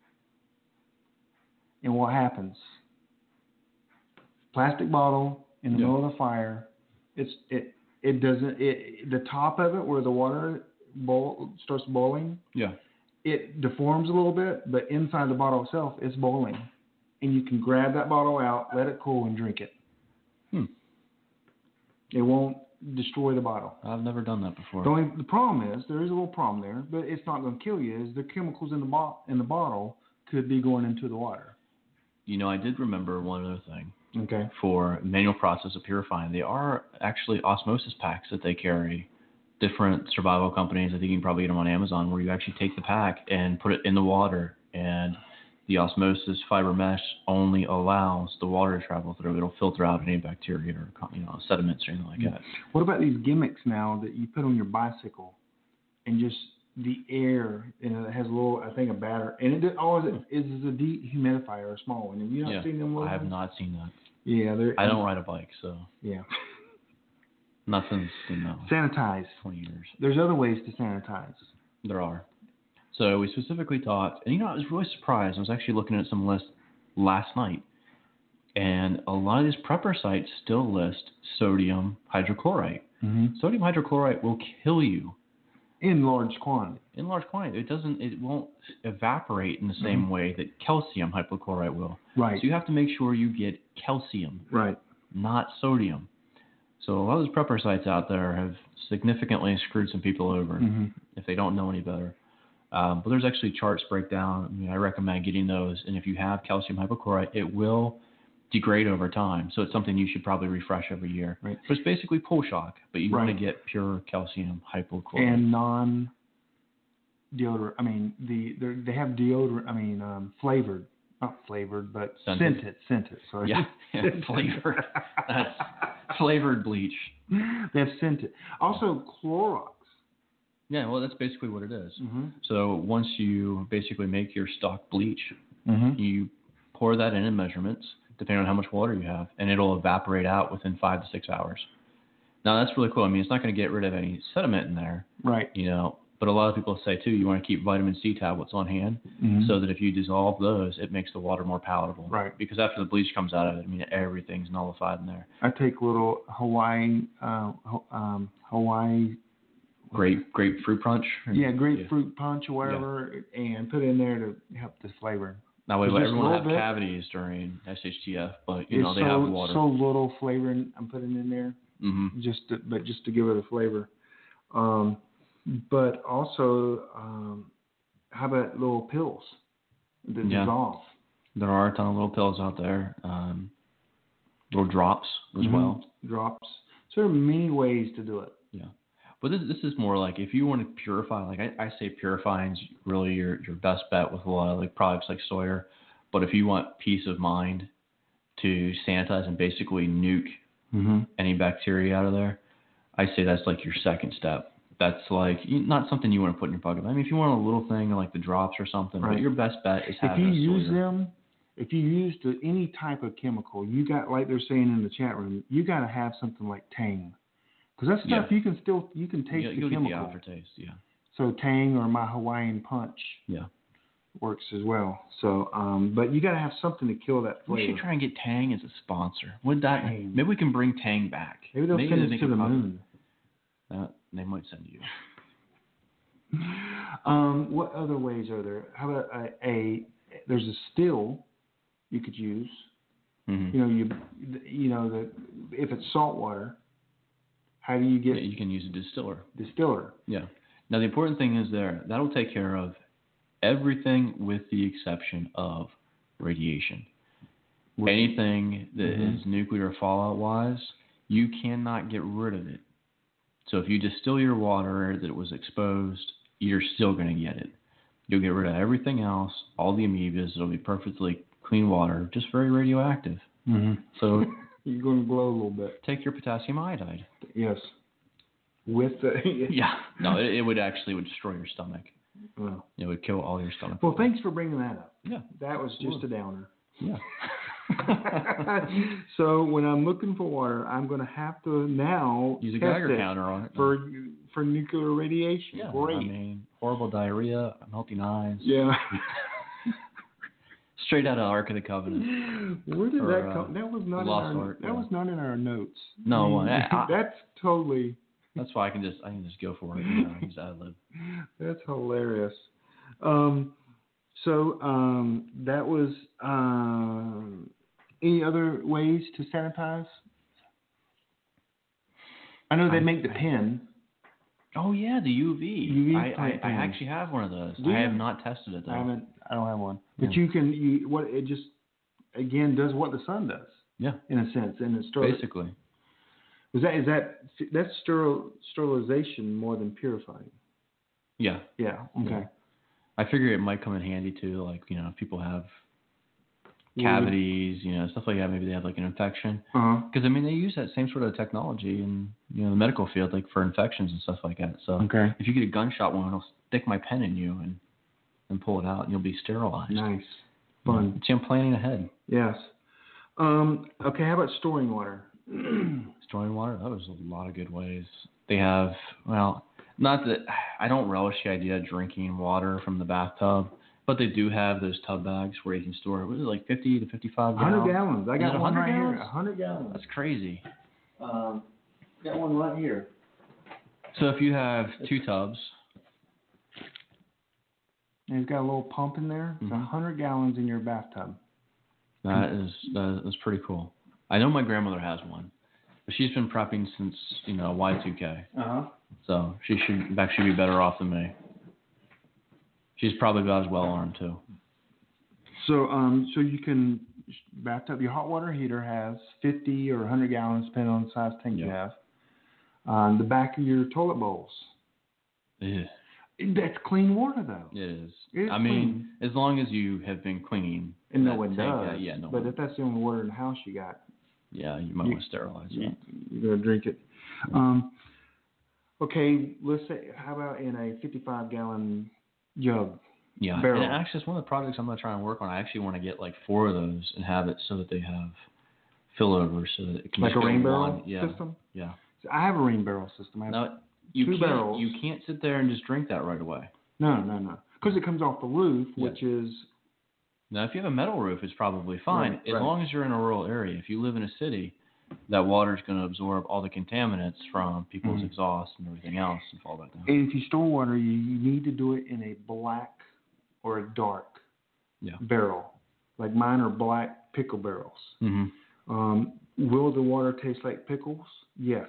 And what happens? Plastic bottle in the middle of the fire. The top of it where the water starts boiling. Yeah. It deforms a little bit, but inside the bottle itself is boiling, and you can grab that bottle out, let it cool, and drink it. It won't destroy the bottle. I've never done that before. The problem is there is a little problem there, but it's not going to kill you. Is the chemicals in the bottle could be going into the water. I did remember one other thing. Okay. For manual process of purifying, they are actually osmosis packs that they carry. Different survival companies, I think you can probably get them on Amazon, where you actually take the pack and put it in the water, and the osmosis fiber mesh only allows the water to travel through. It'll filter out any bacteria or sediments or anything like that. What about these gimmicks now that you put on your bicycle, and just the air, it has a little, I think, a battery, and it is a dehumidifier, a small one. Have you not seen them? I have not seen that. Yeah, I don't ride a bike, so yeah. Not since sanitize 20 years. There's other ways to sanitize. There are. So we specifically talked, and I was really surprised. I was actually looking at some lists last night, and a lot of these prepper sites still list sodium hydrochlorite. Mm-hmm. Sodium hydrochlorite will kill you in large quantity. In large quantity, it won't evaporate in the same way that calcium hypochlorite will. Right. So you have to make sure you get calcium. Right. Not sodium. So a lot of those prepper sites out there have significantly screwed some people over if they don't know any better. But there's actually charts breakdown. I recommend getting those. And if you have calcium hypochlorite, it will degrade over time. So it's something you should probably refresh every year. Right. So it's basically pool shock, but you want to get pure calcium hypochlorite. And non-deodorant. I mean, they have deodorant. Flavored. Not flavored, but scented. Sorry. Yeah, flavored. That's flavored bleach. They have scented. Also, Clorox. Yeah, well, that's basically what it is. Mm-hmm. So once you basically make your stock bleach, you pour that in measurements, depending on how much water you have, and it'll evaporate out within 5 to 6 hours. Now, that's really cool. I mean, it's not going to get rid of any sediment in there. Right. But a lot of people say, too, you want to keep vitamin C tablets on hand so that if you dissolve those, it makes the water more palatable. Right. Because after the bleach comes out of it, everything's nullified in there. I take little Hawaii, grapefruit punch. Yeah, grapefruit punch or whatever, and put it in there to help the flavor. That way, everyone have cavities during SHTF, but they have water. So little flavor I'm putting in there, just to give it a flavor. But also, how about little pills that dissolve? There are a ton of little pills out there. Little drops as well. Drops. So there are many ways to do it. Yeah. But this is more like if you want to purify, like I say purifying is really your best bet with a lot of like products like Sawyer. But if you want peace of mind to sanitize and basically nuke any bacteria out of there, I say that's like your second step. That's like not something you want to put in your pocket. I mean, if you want a little thing like the drops or something, but your best bet is having if you use them. If you use any type of chemical, you got, like they're saying in the chat room, you got to have something like Tang, because that stuff you can taste the chemical. Get the aftertaste, So Tang or my Hawaiian Punch, works as well. So, but you got to have something to kill that flavor. We should try and get Tang as a sponsor. Maybe we can bring Tang back. Maybe they'll send us to the moon. They might send you. What other ways are there? How about there's a still you could use. If it's salt water, how do you get? You can use a distiller. Yeah. Now the important thing is that'll take care of everything with the exception of radiation. Anything that is nuclear fallout wise, you cannot get rid of it. So if you distill your water that was exposed, you're still going to get it. You'll get rid of everything else, all the amoebas. It'll be perfectly clean water, just very radioactive. So you're going to glow a little bit. Take your potassium iodide. Yes. With the No, it would destroy your stomach. Well, it would kill all your stomach. Well, thanks for bringing that up. Yeah. That was just a downer. Yeah. So when I'm looking for water, I'm going to have to now use a Geiger counter on it for nuclear radiation. Yeah. Great. I mean, horrible diarrhea, melting eyes. Yeah. Straight out of Ark of the Covenant. Where did that come? That was not was not in our notes. No, that's totally. That's why I can just go for it. Use ad-lib. That's hilarious. So that was any other ways to sanitize? I know they make the pen. Oh yeah, the UV. I actually have one of those. I have not tested it though. I don't have one. But it just again does what the sun does. Yeah. In a sense, and it's basically. That's sterilization more than purifying. Yeah. Yeah. Okay. Yeah. I figure it might come in handy too, like, if people have cavities, stuff like that. Maybe they have like an infection. Because, they use that same sort of technology in, the medical field, like for infections and stuff like that. So if you get a gunshot wound, it'll stick my pen in you and pull it out and you'll be sterilized. Nice. Fun. See, I'm planning ahead. Yes. Okay, how about storing water? Storing water? That was a lot of good ways. They have, not that I don't relish the idea of drinking water from the bathtub, but they do have those tub bags where you can store, what is it, like 50 to 55 gallons? 100 gallons. I got one right here. 100 gallons. That's crazy. Got one right here. So if you have 2 tubs. And it's got a little pump in there. It's 100 gallons in your bathtub. That is pretty cool. I know my grandmother has one, but she's been prepping since, Y2K. So she should actually be better off than me. She's probably about as well armed too. So you can bathtub. Your hot water heater has 50 or 100 gallons, depending on the size tank you have. The back of your toilet bowls. Yeah. That's clean water, though. It is. Clean. As long as you have been cleaning. And no one does. No but one. If that's the only water in the house you got. Yeah, you might want to sterilize that. You're going to drink it. Okay, let's say, how about in a 55-gallon jug? Yeah, barrel? And actually, it's one of the projects I'm going to try and work on. I actually want to get like 4 of those and have it so that they have fill-over so that it can like just a rain barrel system? Yeah. So I have a rain barrel system. I have two barrels. You can't sit there and just drink that right away. No. Because it comes off the roof, which is... Now, if you have a metal roof, it's probably fine. As long as you're in a rural area. If you live in a city, that water is going to absorb all the contaminants from people's exhaust and everything else and fall back down. And if you store water, you need to do it in a black or a dark barrel. Like mine are black pickle barrels. Will the water taste like pickles? Yes.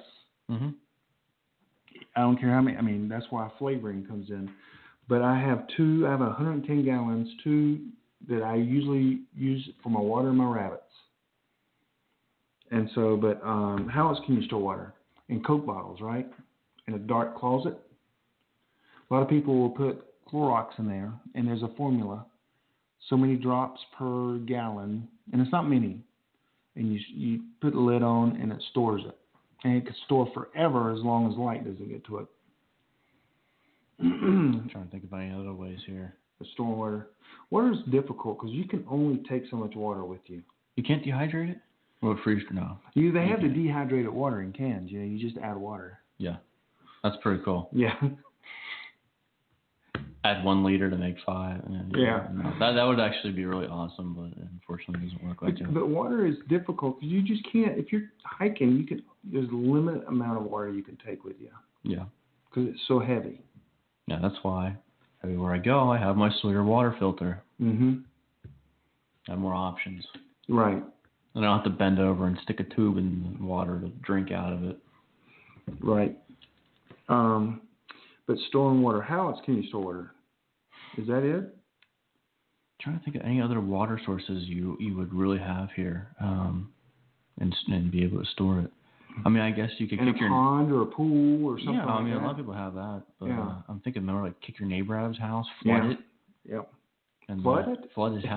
I don't care how many. I mean, that's why flavoring comes in. But I have 110 gallons, two that I usually use for my water and my rabbits. And so, but how else can you store water? In Coke bottles, right? In a dark closet. A lot of people will put Clorox in there, and there's a formula. So many drops per gallon, and it's not many. And you put the lid on, and it stores it. And it can store forever as long as light doesn't get to it. I'm trying to think of any other ways here. The storing water. Water is difficult because you can only take so much water with you. You can't dehydrate it? Well, freeze no. They have the dehydrated water in cans. You just add water. Yeah, that's pretty cool. Yeah. Add 1 liter to make 5. Yeah. That would actually be really awesome, but unfortunately it doesn't work like that. But water is difficult because you just can't. If you're hiking, there's a limited amount of water you can take with you. Yeah. Because it's so heavy. Yeah, that's why everywhere I go, I have my Sawyer water filter. I have more options. Right. I don't have to bend over and stick a tube in the water to drink out of it. Right. But storing water, how else can you store water? Is that it? I'm trying to think of any other water sources you would really have here, and be able to store it. I mean, I guess you could kick your pond or a pool or something. Yeah, I mean, like a lot of people have that. But I'm thinking more like kick your neighbor out of his house, flood it. Yep. And flood it? Flood his house.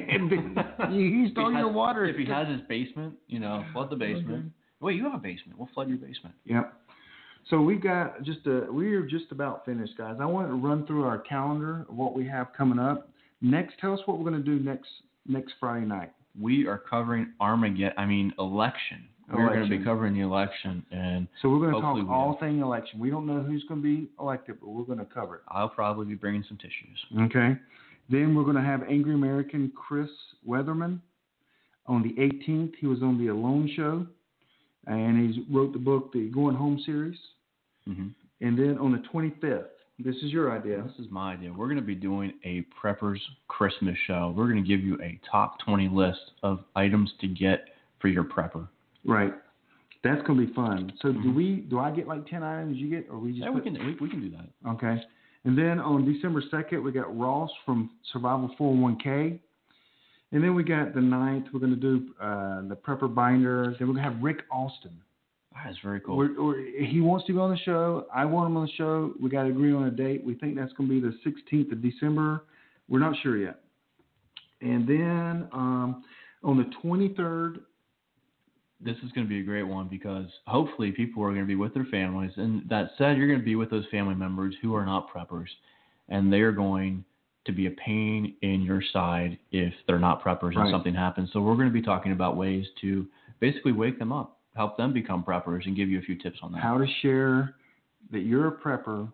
You store your water. If he has his basement, flood the basement. Wait, you have a basement. We'll flood your basement. Yep. So we're just about finished, guys. I want to run through our calendar of what we have coming up. Next, tell us what we're going to do next Friday night. We are covering election. We're going to be covering the election, and so we're going to talk all thing election. We don't know who's going to be elected, but we're going to cover it. I'll probably be bringing some tissues. Okay. Then we're going to have Angry American Chris Weatherman on the 18th. He was on the Alone Show, and he wrote the book, the Going Home series. And then on the 25th, this is your idea. This is my idea. We're going to be doing a Prepper's Christmas show. We're going to give you a top 20 list of items to get for your prepper. Right. That's going to be fun. So do I get like 10 items you get, or we just we can do that. Okay. And then on December 2nd, we got Ross from Survival 401k. And then we got the 9th, we're going to do the Prepper Binder. Then we're going to have Rick Austin. That's very cool. He wants to go on the show. I want him on the show. We got to agree on a date. We think that's going to be the 16th of December. We're not sure yet. And then on the 23rd, this is going to be a great one because hopefully people are going to be with their families. And that said, you're going to be with those family members who are not preppers, and they're going to be a pain in your side if they're not preppers and something happens. So we're going to be talking about ways to basically wake them up, help them become preppers, and give you a few tips on that. How to share that you're a prepper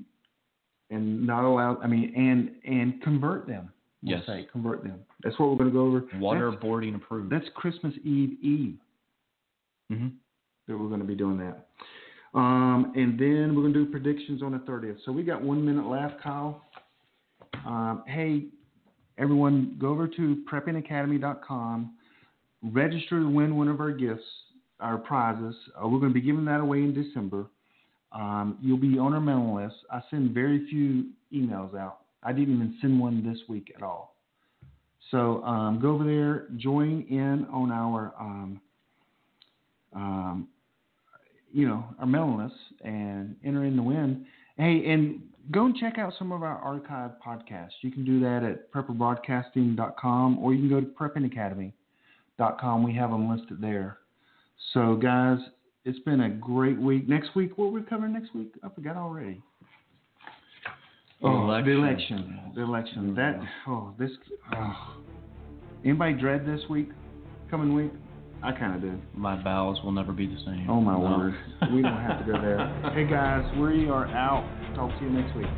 and not allow, and convert them. Yes. Convert them. That's what we're going to go over. Waterboarding approved. That's Christmas Eve. That we're going to be doing that. And then we're going to do predictions on the 30th. So we got 1 minute left, Kyle. Hey, everyone, go over to preppingacademy.com. Register to win one of our gifts, our prizes. We're going to be giving that away in December. You'll be on our mailing list. I send very few emails out. I didn't even send one this week at all. So go over there, join in on our our mailing list and enter in the win. Hey, and go and check out some of our archive podcasts. You can do that at prepperbroadcasting.com, or you can go to preppingacademy.com. We have them listed there. So, guys, it's been a great week. Next week, what are we covering next week? I forgot already. The election. Anybody dread this week? Coming week? I kind of do. My bowels will never be the same. Oh, my word. We don't have to go there. Hey, guys, we are out. Talk to you next week.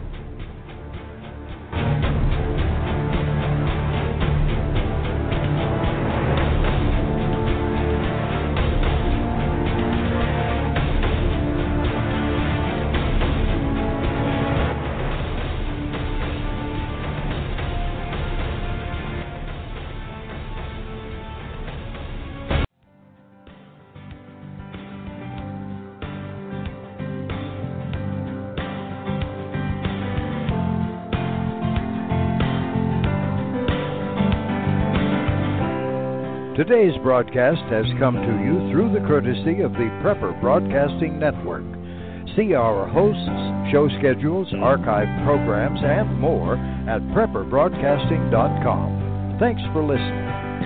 Today's broadcast has come to you through the courtesy of the Prepper Broadcasting Network. See our hosts, show schedules, archived programs, and more at prepperbroadcasting.com. Thanks for listening.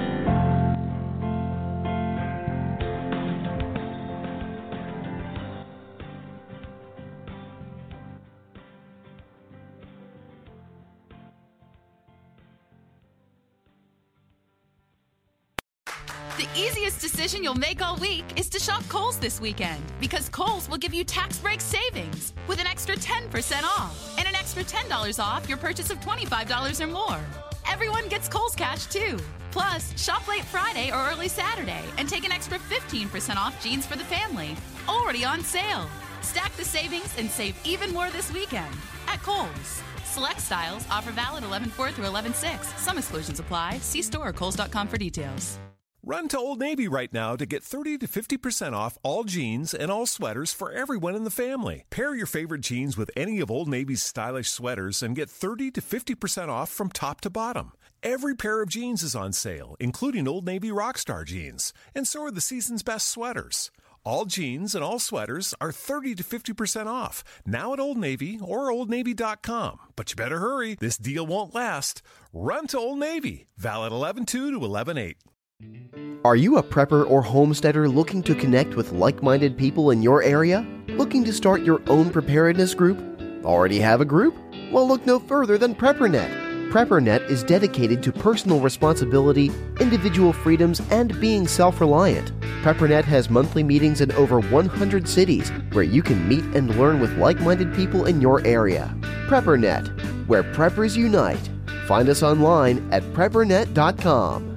The easiest decision you'll make all week is to shop Kohl's this weekend, because Kohl's will give you tax break savings with an extra 10% off and an extra $10 off your purchase of $25 or more. Everyone gets Kohl's cash too. Plus, shop late Friday or early Saturday and take an extra 15% off jeans for the family, already on sale. Stack the savings and save even more this weekend at Kohl's. Select styles, offer valid 11/4 through 11/6. Some exclusions apply. See store or kohls.com for details. Run to Old Navy right now to get 30 to 50% off all jeans and all sweaters for everyone in the family. Pair your favorite jeans with any of Old Navy's stylish sweaters and get 30 to 50% off from top to bottom. Every pair of jeans is on sale, including Old Navy Rockstar jeans, and so are the season's best sweaters. All jeans and all sweaters are 30 to 50% off, now at Old Navy or OldNavy.com. But you better hurry, this deal won't last. Run to Old Navy, valid 11/2 to 11/8. Are you a prepper or homesteader looking to connect with like-minded people in your area? Looking to start your own preparedness group? Already have a group? Well, look no further than PrepperNet. PrepperNet is dedicated to personal responsibility, individual freedoms, and being self-reliant. PrepperNet has monthly meetings in over 100 cities where you can meet and learn with like-minded people in your area. PrepperNet, where preppers unite. Find us online at preppernet.com.